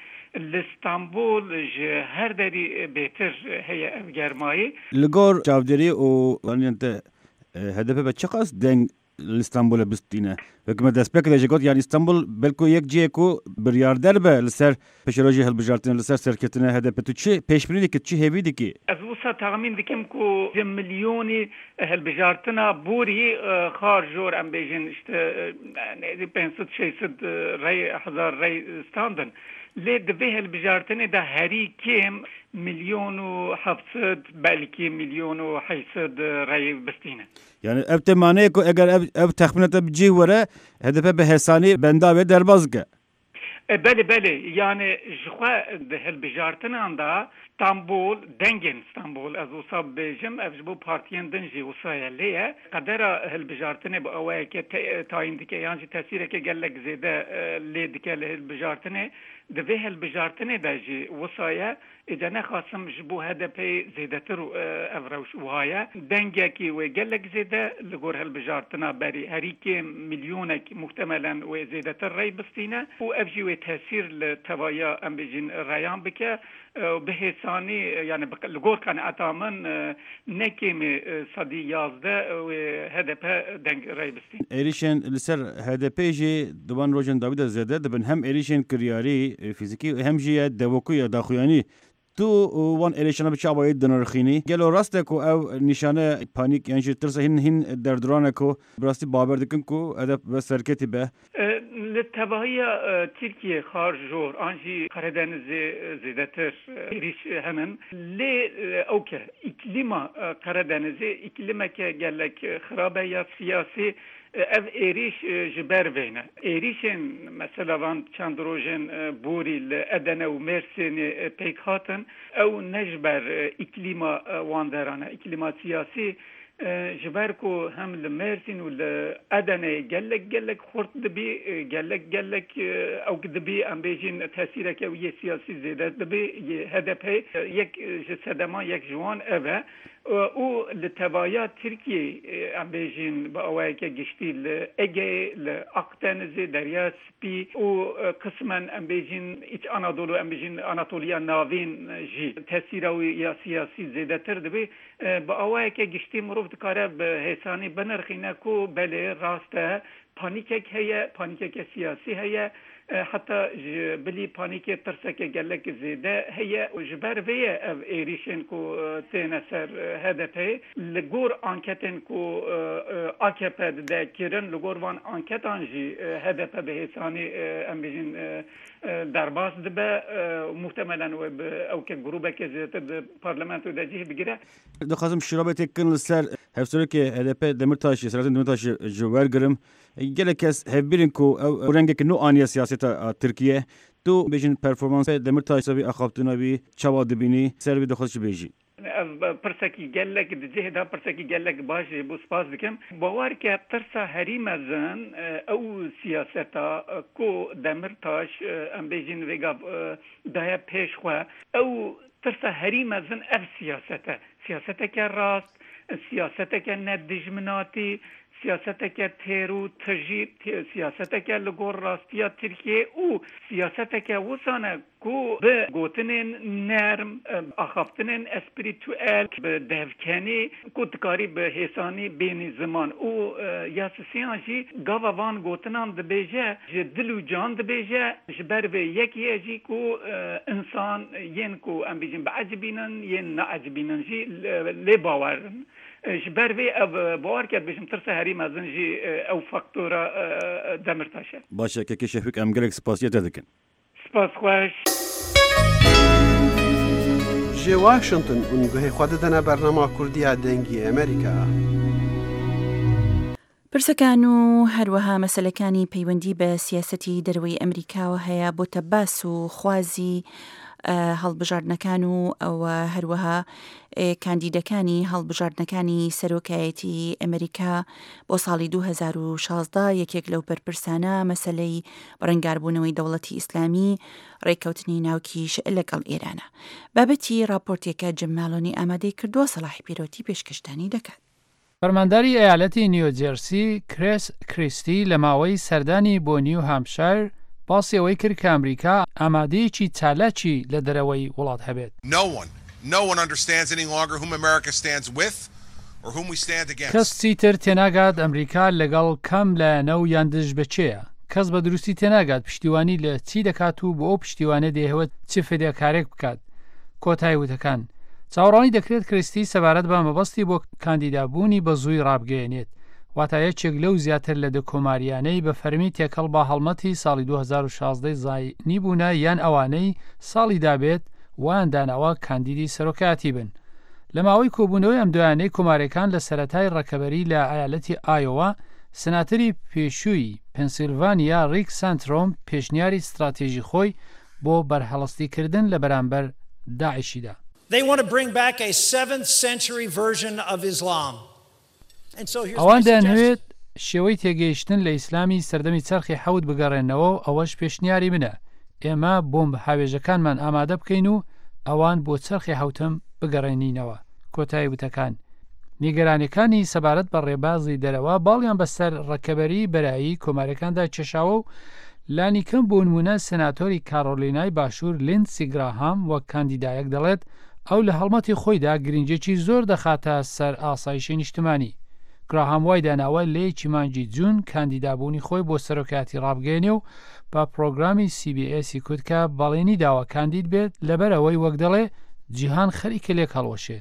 لستانبول جه هر داری بهتر هی او گرمایی لگور چاودری و انت هدف به چه قصد دنگ لستانبول بستینه وکم دست پک داشت یعنی استانبول بلکو یک جیه کو بریاردر به لسر پشراجی هلبجارتن لسر سرکتنه هدف تو چه پیشبینی که چه هویدی کی از وسط تخمین دکم کو میلیونی هلبجارتنا بوری خارجور ام بیجن işte 500 600 رای 1000 رای استاندن لید به هلبجارتنه ده هری کم 1,700,000 بلکی 1,800,000 رای بستینه yani ev temane ko eğer ev tahminata bicih vere hedefe be hesani benda ve derbazge. بله yani jxwa de helbijartin anda İstanbul dengen İstanbul az usab bejim ev bu partiyen denji usaya leye kadera helbijartine bu awake tayindike yani tesireke gellek zede ledike helbijartine de ve helbijartine daji usaya اذا خاصم جبو هدفي زيدتر افروش وهايا دنجكي وقالك زيده لغور هالبجارتنا بري هريكي مليونك محتملا وزيدتر ري بستينه وابجي وتاثير لتوايا ام بيجين ريان بك بهساني يعني لغور كان اتامن نكيم صدي يازده وهدفها دنج ري بستين ايريشن لسر هدفي جي دوان روجن داوود زاده دبن هم ايريشن كرياري فيزيكي هم جي دوكو داخوياني تو وان الیشنا به چابای دنرخینی گلو راسته کو او نشانه پانیک یعنی ترس هن دردرانه کو براستی باور دکن کو ادب و سرکتی به للتبعية تركيا خارجور أنجي قردانز زيدتر ريش همن لي أوكا إكليما قردانز إكليما كجالك خرابية سياسي ev eriş jiber veyne. Erişin mesela van çandrojen boril Adana و Mersin pek hatın ev nejber iklima vanderana iklima siyasi jiber ko hem le Mersin و Adana gellek xort dibi gellek ew dibi am bejin tesirek ev siyasi zede dibi HDP yek sedema yek jwan eve او لتبايا تركيا ام بيجين باواكا جشتي لاجي لاقدنز دريا سبي او قسما ام بيجين ايش اناضولو ام بيجين اناطوليا نافين جي تاثيراوي يا سياسي زيدتر دبي باواكا جشتي مروف دكارب هساني بنرخينكو بله راسته پانیکک هيا پانیکک سياسي هيا حتى بلي بانيك ترسك قالك زيده هي جبر فيا ايريشن كو تنسر هدفه لغور انكتن كو اكبد ذاكرن لغور وان انكتانجي هدفه بهساني ام بيجين درباس دبه محتملا او كجروبه كزيت البرلمان دجيه بگيره دخازم شرابه تكن لسر هفسرکه هدف دمرتاش سرطان دمرتاش جوار گرم گله کس هبیرن کو رنگ که نو آنیا سیاست ترکیه تو بیشن پرفورمانس دمرتاش سوی اخابتنا بی چوا دبینی سر بی دخلش بیجی پرسکی گلک دجه دا پرسکی گلک باش بو سپاس دکم باور که ترسا هریم زن او سیاستا کو دمرتاش ام بیجن ویگا دایا پیش خواه او ترسا هریم زن اف سیاستا که راست سیاستا که ندجمناتی سیاستا که تیرو تجیب سیاستا که لگور راستیا ترکیه او سیاستا که وسانه کو به گوتنین نرم اخافتنین اسپریتوال به دهوکنی کو تکاری به حسانی بینی زمان او یاسسیان جی گاوان گوتنان دبیجه دل و جان دبیجه جبر به یکی جی کو انسان ین کو ام بیجن بعجبینن ین نعجبینن جی لی باورن جبر وی باور کرد بشم ترس هری مزن جی او فاکتورا دمرتاشه باشه که شفیق ام گلک سپاسیت دکن سپاس خوش جی واشنطن اونگوه خود دنه برنامه کردی دنگی امریکا پرسەکان و هەروەها مەسەلەکانی پەیوەندی بە سیاسەتی دەرەوەی ئەمریکاوە هەیە بۆ تەباس و خوازی هەڵبژاردنەکان و ئەوە هەروەها کاندیدەکانی هەڵبژاردنەکانی سەرۆکایەتی ئەمریکا بۆ ساڵی 2016 یەکێک لەو پەرپرسانە مەسەلەی بەڕێنگاربوونەوەی دەوڵەتی ئیسلامی ڕێککەوتنی ناوکیش لەگەڵ ئێرانە بابەتی راپۆرتێکە جمالۆنی ئامادەی کردووە سەلاحی پیرۆتی پێشکەشتانی دەکات. فەرمانداری ئەیالەتی نیوجێرسی کریس کریستی لە ماوەی سەردانی بۆ نیو هامشایر باسی ئەوەی کرد کە ئەمریکا ئامادەیەکی چالاکی لە دەرەوەی وڵات هەبێت. No one understands any longer whom America stands with or whom we stand against. کەس چیتر تێناگات ئەمریکا لەگەڵ کەم لایەنە و یان دژ بەچێیە. کەس بە دروستی تێناگات پشتیوانی لە چی دەکات و بۆ ئەو پشتیوانە دەیەوێت چ فێدەکارێک بکات. کۆتایی وتەکان چاوەڕوانی دەکرێت کریستی سەبارەت بە مەبەستی بۆ کاندیدابوونی بە زووی ڕابگەیەنێت واتە یەکێک لەو زیاتر لە دەکۆماریانەی بە فەرمی تێکەڵ با هەڵمەتی ساڵی 2016 زاینی بوونە یان ئەوانەی ساڵی دابێت وان داناوە کاندیدی سەرۆکایەتی بن. لە ماوەی کۆبوونەوەی ئەم دوایانەی کۆماریەکان لە سەرەتای ڕەکەبەری لە ئایالەتی ئایۆوا سناتری پێشووی پنسیلڤانیا ریک سانترۆم پێشنیاری استراتێژی خۆی بۆ بەرهەڵەستیکردن لە بەرامبەر داعشیدا. They want to bring back a 7th century version of Islam. And so here's ئەوان دەیانەوێت شێوەی تێگەیشتن لە ئیسلامی سەردەمی چەرخی حەوت بگەڕێنەوە ئەوەش پێشنیاری منە. ئێمە بۆمب هاوێژەکانمان ئامادە بکەین و ئەوان بۆ چەرخی حەوتم بگەڕێنینەوە. کۆتایی وتەکان نیگەرانیەکانی سەبارەت بە ڕێبازی دەرەوە باڵیان بەسەر ڕەکەبەری بەرایی کۆماریەکاندا چێشاوە و لانی کەم بۆ نمونە سناتۆری کارۆلینای باشوور لیندسی گراهام وەک کاندیدایەک دەڵێت ئەو لە هەڵمەتی خۆیدا گرنگێکی زۆر دەخاتە سەر ئاسایشی نیشتمانی. گراهام وای داناوە لەیەکی مانگی جوون کاندیدابوونی خۆی بۆ سەرۆکایەتی ڕابگەێنێ و با پرۆگرامی CBS کورتکە بەڵێنی داوە کاندید بێت لەبەرەوەی وەک دەڵێ جیهان خەریکە لێک هەڵوەشێ.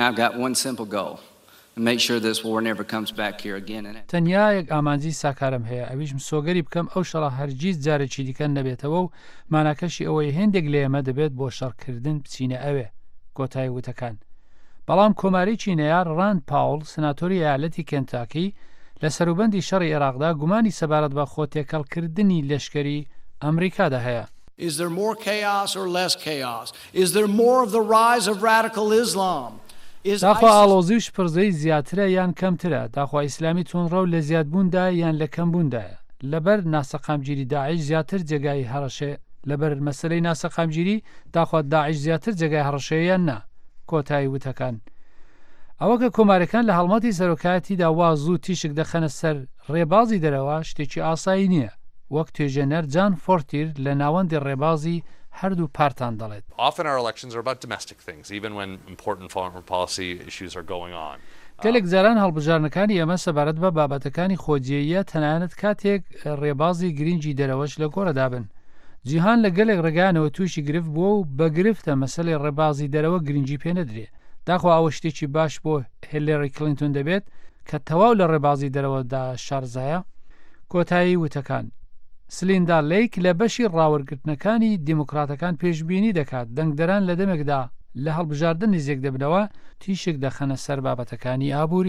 تەنیا یەک ئامانجی ساکارم هەیە ئەویشم سۆگەری بکەم ئەو شەڕە هەرگیز جارێکی دیکە نەبێتەوە و ماناکەشی ئەوەی هێندێک لە ئێمە دەبێت بۆ شەڕکردن بچینە ئەوێ. کۆتایی وتەکان بەڵام کۆماریی نەیار ڕاند پاوڵ سناتۆری ئایالەتی کێنتاکی لە سەروبەندی شەڕی عێراقدا گومانی سەبارەت بە خۆتێکەڵکردنی لەشکری ئەمریکادا هەیە. Is there more chaos or less chaos? Is there more of the rise of radical Islam? داخوا ئاڵۆزی و شپرزەی زیاترە یان کەمترە داخوا ئیسلامی چۆنڕە و لە زیادبووندا یان لە کەمبووندایە لەبەر ناسەقامگیری داعش زیاتر جێگای هەڕەشێ لەبەر مەسلەی ناسەقامگیری داخوا داعش زیاتر جێگای هەڕەشەیان نا. کۆتایی وتەکان ئەوە کە کۆماریەکان لە هەڵمەتی سەرۆکایەتیدا وا زوو تیشک دەخەنە سەر ڕێبازی دەرەوە شتێکی ئاسایی نییە وەک توێژەنەر جان فۆرتیر لە ناوەندی ڕێبازی هەردوو پارتان دەڵێت. Often our elections are about domestic things, even when important foreign policy issues are going on. گەلێک جاران هەڵبژارنەکانی ئەمە سەبارەت بە بابەتەکانی خۆجیەیە تەنانەت کاتێک ڕێبازی گرنگی دەرەوەش لە گۆڕەدا بن. جیهان لە گەلێک ڕێگانەوە تووشی گرفت بووە و بە گرفتە مەسەلەی ڕێبازی دەرەوە گرنگی پێ نەدرێ. داخوا ئەوە شتێکی باش بۆ هیلاری کلینتون دەبێت کە تەواو لە ڕێبازی دەرەوەدا شارزایە. کۆتایی وتەکان سلیندا لیک لە بەشی ڕاوەرگرتنەکانی دیموکراتەکان پێشبینی دەکات دەنگدەران لە دەمێکدا لە هەڵبژاردن نزیک دەبنەوە تیشک دەخەنە سەر بابەتەکانی ئابووری.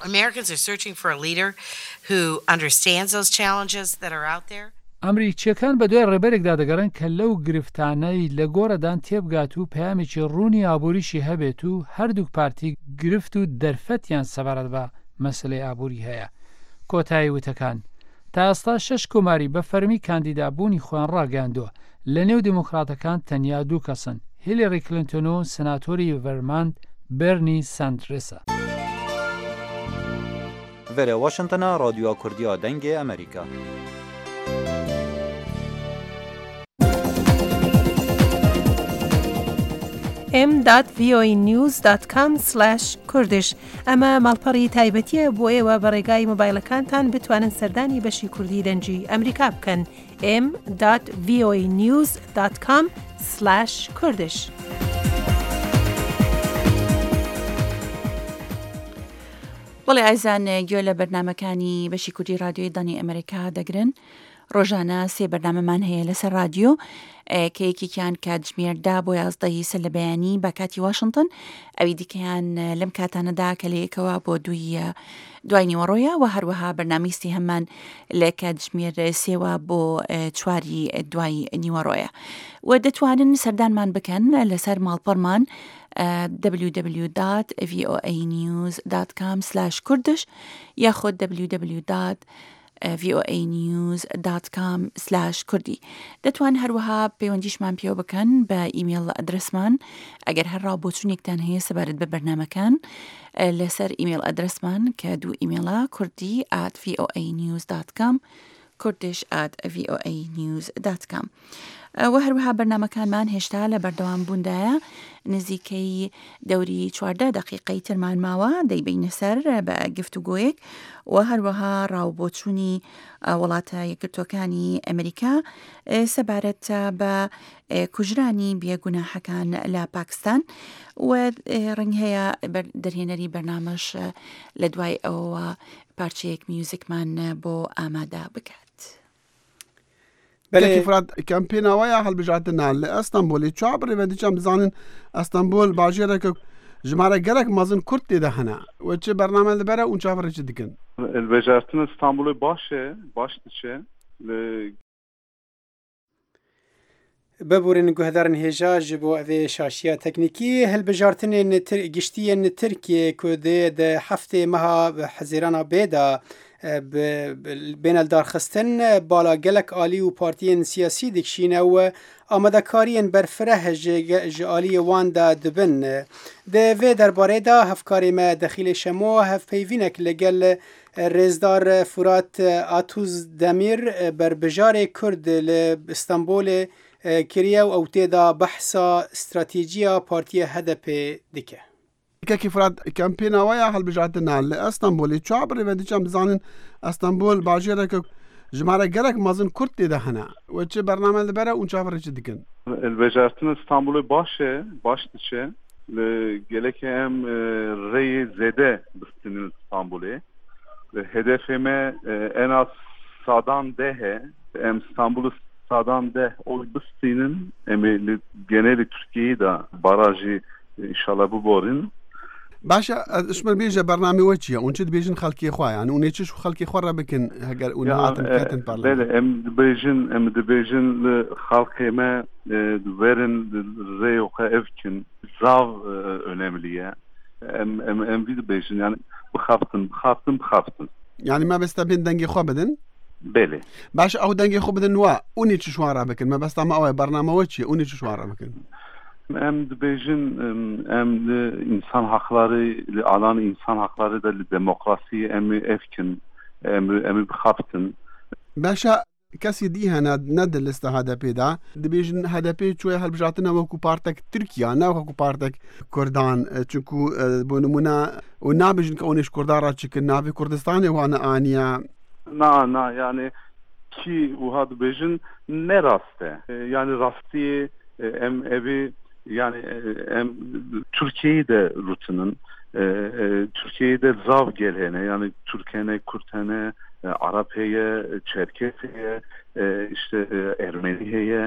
Americans are searching for a leader who understands those challenges that are out there. ئەمریکیەکان بە دوای ڕێبەرێکدا دەگەڕن کە لەو گرفتانەی لە گۆڕەدان تێبگات و پەیامێکی ڕوونی ئابووریشی هەبێت و هەردووک پارتی گرفت و دەرفەتیان سەبارەت بە مەسلەی ئابووری هەیە. کۆتایی وتەکان تا ئێستا 6 کۆماری بە فەرمی کاندیدابوونی خۆیان ڕاگەاندووە لە نێو دیموکراتەکان تەنیا 2 کەسن هیلاری کلینتۆن و سناتۆری ڤەرمانت بەرنی ساندرسە. Vere Washington'a Radyoya Kurdiya Dengê Amerîka. m.voanews.com/kurdish ئەمە ماڵپەڕی تایبەتیە بۆ ئێوە بە ڕێگای مۆبایلەکانتان بتوانن سەردانی بەشی کوردی دەنجی ئەمریکا بکەن. m.voanews.com/kurdish. وڵێ ئایزان گوێ لە بەرنمەکانی بەشی کوردی رادیۆی دانی ئەمریکا دەگرن. ڕۆژانە 3 بەرنامەمان هەیە لەسەر رادیۆ کە یەکێکیان کاتژمێردا بۆ 11 سەر لە بەیانی بە کاتی واشنگتن، ئەوی دیکەیان لەم کاتانەدا کە لە یەکەوە بۆ دوای نیوەڕۆیە و هەروەها بەرنامەیستی هەمان لە کاتژمێر 3 بۆ 4 دوای نیوەڕۆیە و دەتوانن سەردانمان بکەن لەسەر ماڵپەڕمان www.voanews.com/kurdish یاخود www.voanews.com/kurdi. دەتوان هەروەها پەیوەندیشمان پێوە بکەن بە ئیمێل ئەدرسمان ئەگەر هەر ڕابۆچوونێکتان هەیە سەبارەت بە بەرنامەکان لەسەر ئیمێل ئەدرسمان کە 2 ئیمێلە kurdi@voanews.com kurdish@voanews.com. و هەروەها بەرنامەکانمان هێشتا لە بەردەوام بووندایە نزیکەی دەوری 14 دقیقەی ترمان ماوە دەیبینە سەر بە گفتوگۆیەک و هەروەها ڕاوبۆچوونی وڵاتە یەکگرتووەکانی ئەمریکا سەبارەت بە کوژرانی بێگوناحەکان لە پاکستان و ڕنگ هەیە دەرهێنەری بەرنامەش لە دوای ئەوە پارچەیەک میوزیکمان بۆ ئامادە بکات. بەێکی فرات کەمپێناوایە هەڵبژاتنا لە ئەستانبولی چا بڕێوەندیچان بزانن ئەستانبول باژێرەکە ژمارە گەلک مەزن کورد تێدا هەنا وچ بەرنامە لەبەرە اون چاڕێکی دکن البژارتن ئەستانبولی باش دچێ ببورن گوهدارن هێژا ji bo evê şaşiya teknîkî hilbijartinên giştiyên Tirkiye ku di heftê meha hezêrana bêda bêneldarxistin bala gelek alî û partiyên siyasî dikişîne û amadekariyên berfireh ji aliyê wan de dibin. Di vê derbarê de hevkarê me Dexîlê Şemo hevpeyvînek li gel rêzdar Furat Atûzdemîr berbijarê Kurd li İstanbolê kiriye û ew têda behsa stratêjiya partiya HDP dike. Kekî Furat kempênawaya hilbijartina li Estanbolê çi birêvendîçan bizanin Estanbol bajêreke jimare gelek mezin Kurd têde hene we çi bername li bere û çaverêçi dikin. Hilbijartina Estanbolê baş diçe li gelekê em rêyê zêde bistînin Estanbolê. Hedefê me en az sadan de he em İstanbul'u sadan de oy bistînin em li genelî Tirkiyeyê de barajî inşallah biborin. باشە شمە بێژە بەرنامی وە چییە اون چ دبێژن خەڵکی خوایان و نێچش و خەڵکی خۆ ڕەبکن هەگەر ئەم دبێژن خەڵکێمە verin rêyoxa evkin zav önemliye em vî dibêjin yani bixaftin yani me besta bên dengê xwe bidin belê baş ew dengê xwe bidin wa û nê çi şwan rabikin me besta me ew e bername we çiye û nê çi şwan rabikin em dibêjin em li insan hakları li alan insan hakları da li demokrasiyê em evkin em bixaftin başa kesî dî hene ne di lista HDP da dibêjin HDP çûye hilbijartina wekû partek Tirkiya ne wekû partek Kurdan çunku bo nimûne û nabêjin ke onêş Kurdara çikin navê Kurdistanê wan aniye na yani ki wiha dibêjin ne rast e yani rastiyê em evî yani em Türkiye'yi de rutinin Türkiye'yi de zav gelene yani Türkene, Kurtene, Arapeye, Çerkeseye, işte Ermeniyeye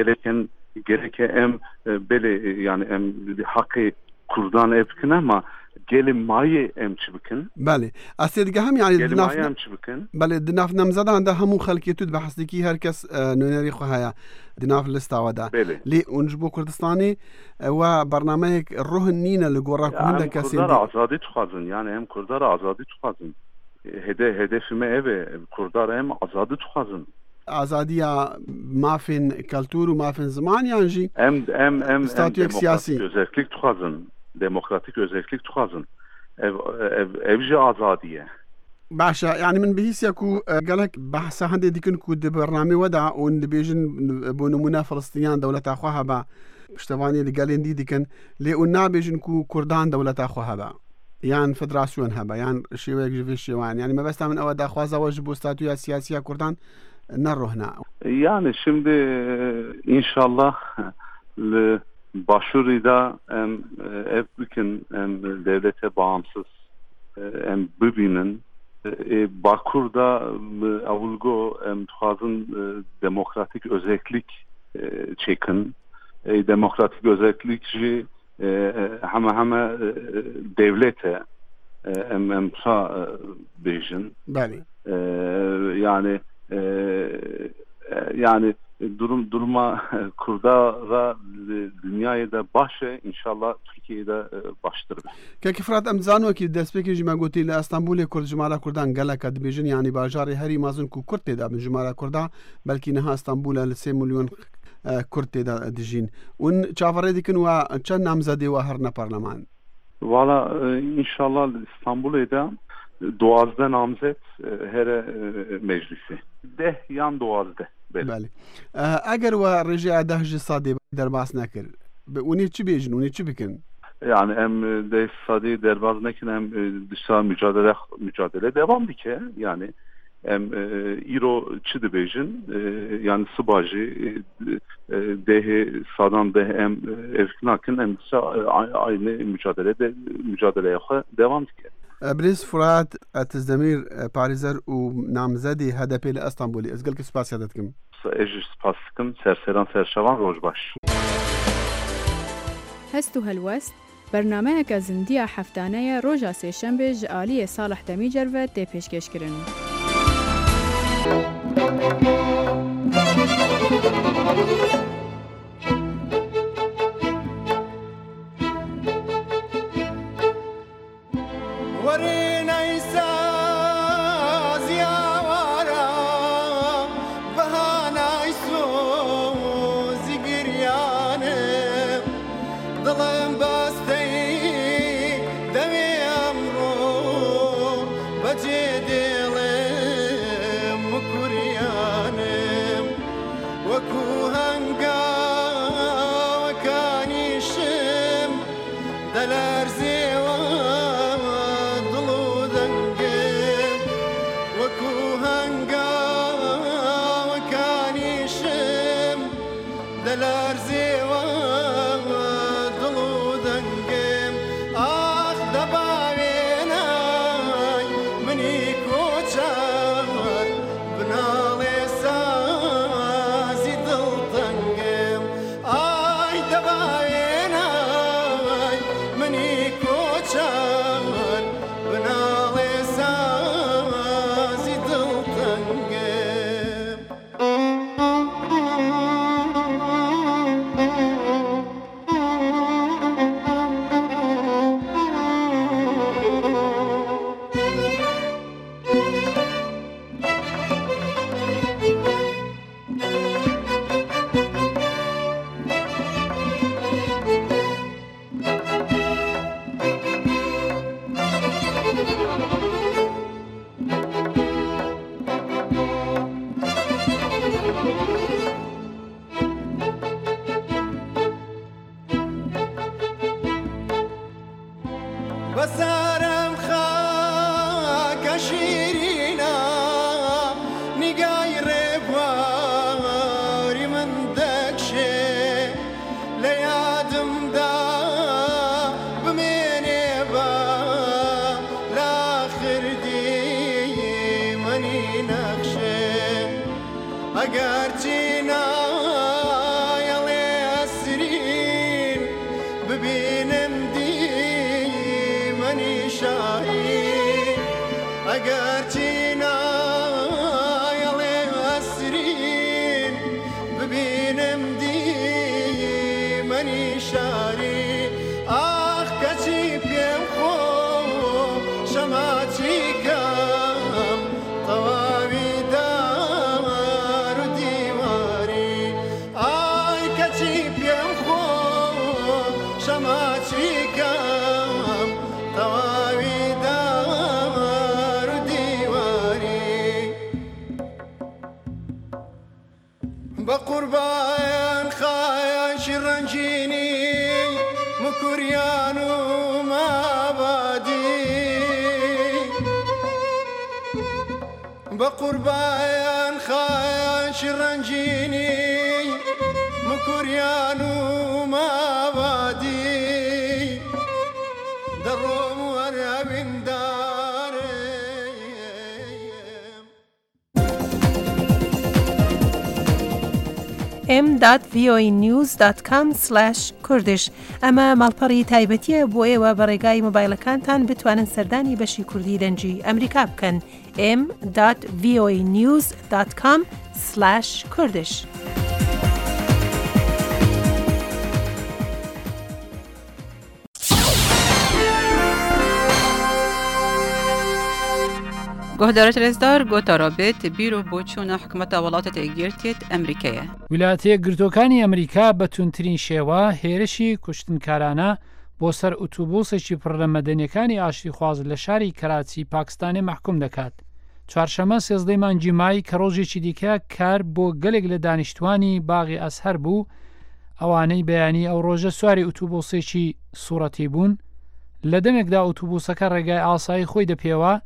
gereken em bele yani em hakkı Kurdan epkin ama گلمای ام چی بکن بله استێدگە هەم یانی گلمای ام چی بکن بەێ دناف نەمزەداندا هەموو خەلکێتوت بە حستێکی هەرکەس نوێنەری خۆ هەیە دناف لەستاوەدا لێ ئونج بۆ کوردستانی و بەرنمەیەک ڕۆهن نینە لە گۆڕاکووندا کەسی ئازادی توخوازن یان ئەم کوردار ئازادی توخوازن هدفمە ئەوێ کوردار ئەم ئازادی توخوازن ئازادیە مافین کەلتور و مافین زمانیانژی ئەم ستاتویەک سیاسی ئۆزەرگلیک توخوازن دموکراتیک ئۆزەرگلیک توخوازن ئەوژە ئازادیە باشە یعنی من بهیسێک و گەلک بەحسە هەندێک دیکن و بەرنامەی وەدا ئەوون دەبێژن بۆ نمونە فلستینیان دەوڵەتاخوا هەبە پشتەوانی لەگەڵێندی دیکن لێ ئەو نابێژن و کوردان دەوڵەتاخوا هەبە یان فدراسیۆن هەبە یان شێوەیەک ژێ شێوان ینی مەبەستا من ئەوە داخوازەوەش بۆ ستاتویا سیاسیە کوردان نەڕۆهنا yani şimdi inşallah başvuruyla ev bükün devlete bağımsız bibinin Bakur'da avulgo tuhazın demokratik özellik çekin demokratik özellikçi hama devlete emsa bejin yani duruma Kurda dünyaya da başı inşallah Türkiye'de baştır. Keki Fırat emzanوکی دەستپێکی ژماگوتی لە ئەستانبولێ کورد ژمارە کوردان گەلەکە دەبێژن ینی باژاری هەری مازن و کورد تێدا بن ژمارە کووردا بەلکی نەها ئەستانبولە لە 3 ملیۆن کورد تێدا دژین اون چاوەڕێ دیکن و چەند نامزەدێ و هەر نەپەرلەمان Valla inşallah İstanbul'da doğazda namzet her meclisi. Yan doğazda. بله اگر و رجع دهج صادی درباس نکر اونی چی بیجن اونی چی بکن yani hem de صادی درباس نکن hem dışa mücadele devam dike yani hem İro çi de bejin yani sıbacı dehi sadan de hem evknakin hem dışa aynı mücadeleye devam dike بريز فرات التزدمير باريزر ونامزدي هدفي لإسطنبول أزقلك سباسيادتكم إيش سباسكم سرسران سرشوان روجباش هستو هالوست برنامه که زندیه هفتانه روژا سهشنبه جعالی صالح دمی جروه ده پیشکش کرن ئەگەرچینا یەڵێ ئەسرین ببینم دیمەنی شاری ئاخ کەچی پێم خۆ شەماچی کەم تەواوی دار و دیواری ئای کەچی پێم خۆ شەماچی کەم تەواوی دار و دیواری بە قوربان خایان شیڕەنجینی مکوریان و مابادی بە قوربان خایان شیڕەنجینی مکوریان و مابادی دەڕۆم وەرەویندارێ m.voanews.com/kurdish ئەمە ماڵپەڕی تایبەتیە بۆ ئێوە بە ڕێگای مۆبایلەکانتان بتوانن سەردانی بەشی کوردی دەنجی ئەمریکا بکەن m.voanews.com/kurdish گهدارت رزدار گوتا رابط بیرو بۆچوونە حکومەتە وڵاتە تێگیرتێت ئەمریکایە. ویلایەتە گرتوەکانی ئەمریکا بە توندترین شێوە هێرشی کوشتنکارانە بۆ سەر ئۆتۆبۆسێکی پڕ لە مەدەنیەکانی ئاشتی خواز لە شاری کەراچی پاکستانی محکوم دەکات. چوارشەمە 13 مانگی مای کە ڕۆژێکی دیکە کار بۆ گەلێک لە دانیشتوانی باغی ئەزهەر بوو، ئەوانەی بەیانی ئەو ڕۆژە سواری ئۆتۆبۆسێکی سوورەتی بوون. لە دەمێکدا ئۆتۆبۆسەکە ڕێگای ئاسایی خۆی دەپێوە،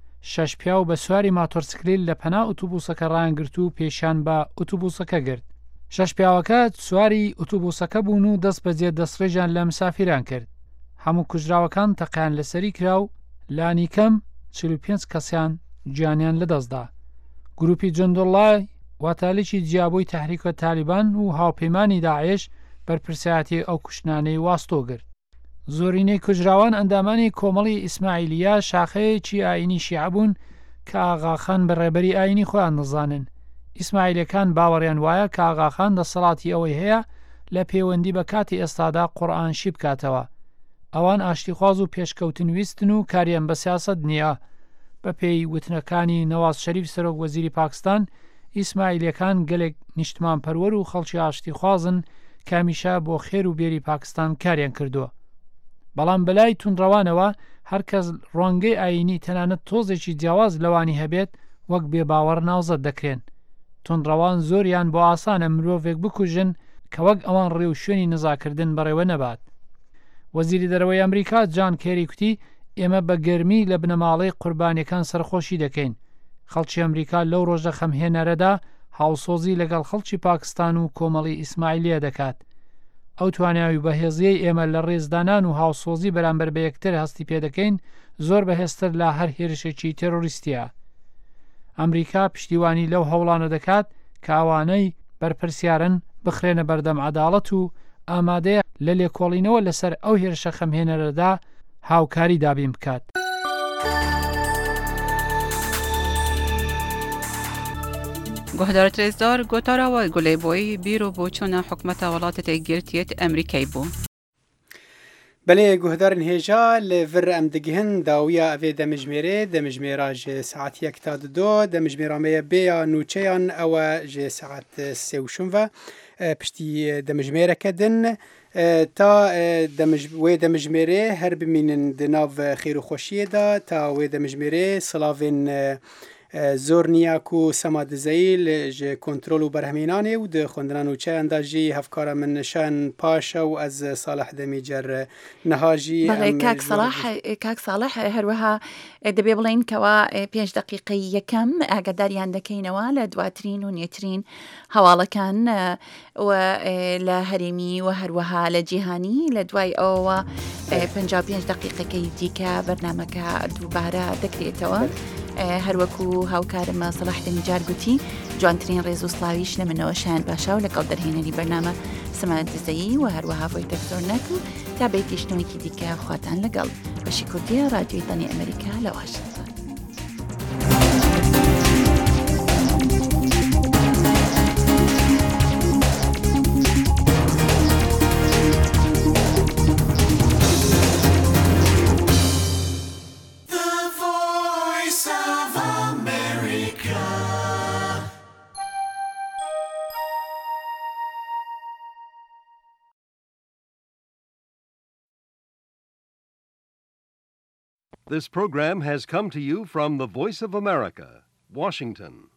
6 پیاو بە سواری ماتۆرسکلیل لە پەنا ئۆتۆبۆسەکە ڕانگرت و پێشان بە ئۆتۆبۆسەکە گرت. 6 پیاوەکە سواری ئۆتۆبۆسەکە بوون و دەست بەجێ دەستڕێژیان لە مسافران کرد. هەموو کوژراوەکان تەقیان لەسەری کرا و لانی کەم 45 کەسیان گیانیان لەدەستدا. گروپی جندۆڵای واتالیکی جیابۆی تحریکە تالیبان و هاوپەیمانی داعش بەرپرسایەتی ئەو کوشتانەی واستۆ گرت. زۆرینەی کوژراوان ئەندامانی کۆمەڵی ئیسماعیلیە شاخەیەکی ئاینی شیعە بوون کە ئاغاخان بەڕێبەری ئاینی خۆیان دەزانن. ئیسماعیلەکان باوەڕیان وایە کە ئاغاخان دەسەڵاتی ئەوەی هەیە لە پەیوەندی بە کاتی ئێستادا قورئانشی بکاتەوە. ئەوان ئاشتیخواز و پێشکەوتن ویستن و کاریان بە سیاسەت نییە. بە پێی وتنەکانی نەواز شەریف سەرۆک وەزیری پاکستان، ئیسماعیلەکان گەلێک نیشتمان پەروەر و خەڵکی ئاشتیخوازن کامیشە بۆ خێر و بێری پاکستان کاریان کردووە. بەڵام بەلای تونڕەوانەوە هەرکەس ڕوانگەی ئاینی تەنانەت تۆزێکی جیاواز لەوانی هەبێت وەک بێباوەڕ ناوزەت دەکرێن. تونڕەوان زۆریان بۆ ئاسانە مرۆڤێک بکوژن کە وەک ئەوان ڕێو شوێنی نزاکردن بەڕێوە نەبات. وەزیری دەرەوەی ئەمریکا جان کێری کوتی ئێمە بە گەرمی لە بنەماڵەی قوربانیەکان سەرخۆشی دەکەین. خەڵکی ئەمریکا لەو ڕۆژە خەمهێنەرەدا هاوسۆزی لەگەڵ خەڵکی پاکستان و کۆمەڵی ئیسماعیلیە دەکات. ئەو تواناوی بەهێزیەی ئێمە لە ڕێزدانان و هاوسۆزی بەرامبەر بە یەکتر هەستی پێ دەکەین زۆر بەهێزتر لە هەر هێرشێکی تێرۆریستیە. ئەمریکا پشتیوانی لەو هەوڵانە دەکات کە ئەوانەی بەرپرسیارن بخرێنە بەردەم عەداڵەت و ئامادەیە لە لێکۆڵینەوە لەسەر ئەو هێرشە خەمهێنەرەدا هاوکاری دابین بکات. گهدارت رزدار گوتاراوە گولەی بۆی بیرۆ بۆچوونە حکومەتە وڵاتە تێگیرتێت ئەمریکای بوو. بەلێ گوهدارن هێژا لە ڤر ئەم دەگەهن داویە ئەvê دەمژمێرێ دەمژمێرا ji سعاتیەک تا دو دەمژمێرامەیە بێیا نوچەیان ئەوە ji سعات سێ و شونڤە پشتی دەمژمێرەکە دن تا wê demijmêrê her bimînin di nav xêrxweşiyê da ta wê demijmêrê silavên zor niya ku sema dizeyî ji kontrol û berhemînanê û di xwendina nûçeyan da jî hevkara min nişan paşa û ez Salih Demîcer niha jî کاک ساڵح هەروەها دەبێ بڵین کەوا 5 دقیقەی یەکەم ئاگاداریان دەکەینەوە لە دواترین و نێترین هەواڵەکان لە هەرێمی و هەروەها لە جیهانی لە دوای ئەوە 55 دقیقەکەی دیکە بەرنامەکە دووبارە دەکرێتەوە. هەروەکو هاوکارمە سەلاح دەمیجار گوتی جوانترین ڕێز و سلاویش لە منەوەشیان باشا و لەگەڵ دەرهێنەری بەرنامە سەمانە دزەیی و هەروەها بۆی تەکزۆرنەک و تا بەیگەشتنەوەیکی دیکە خواتان لەگەڵ بەشی کوردیە ڕادیۆی دانی ئەمریکا لە واشنگتن. This program has come to you from the Voice of America, Washington.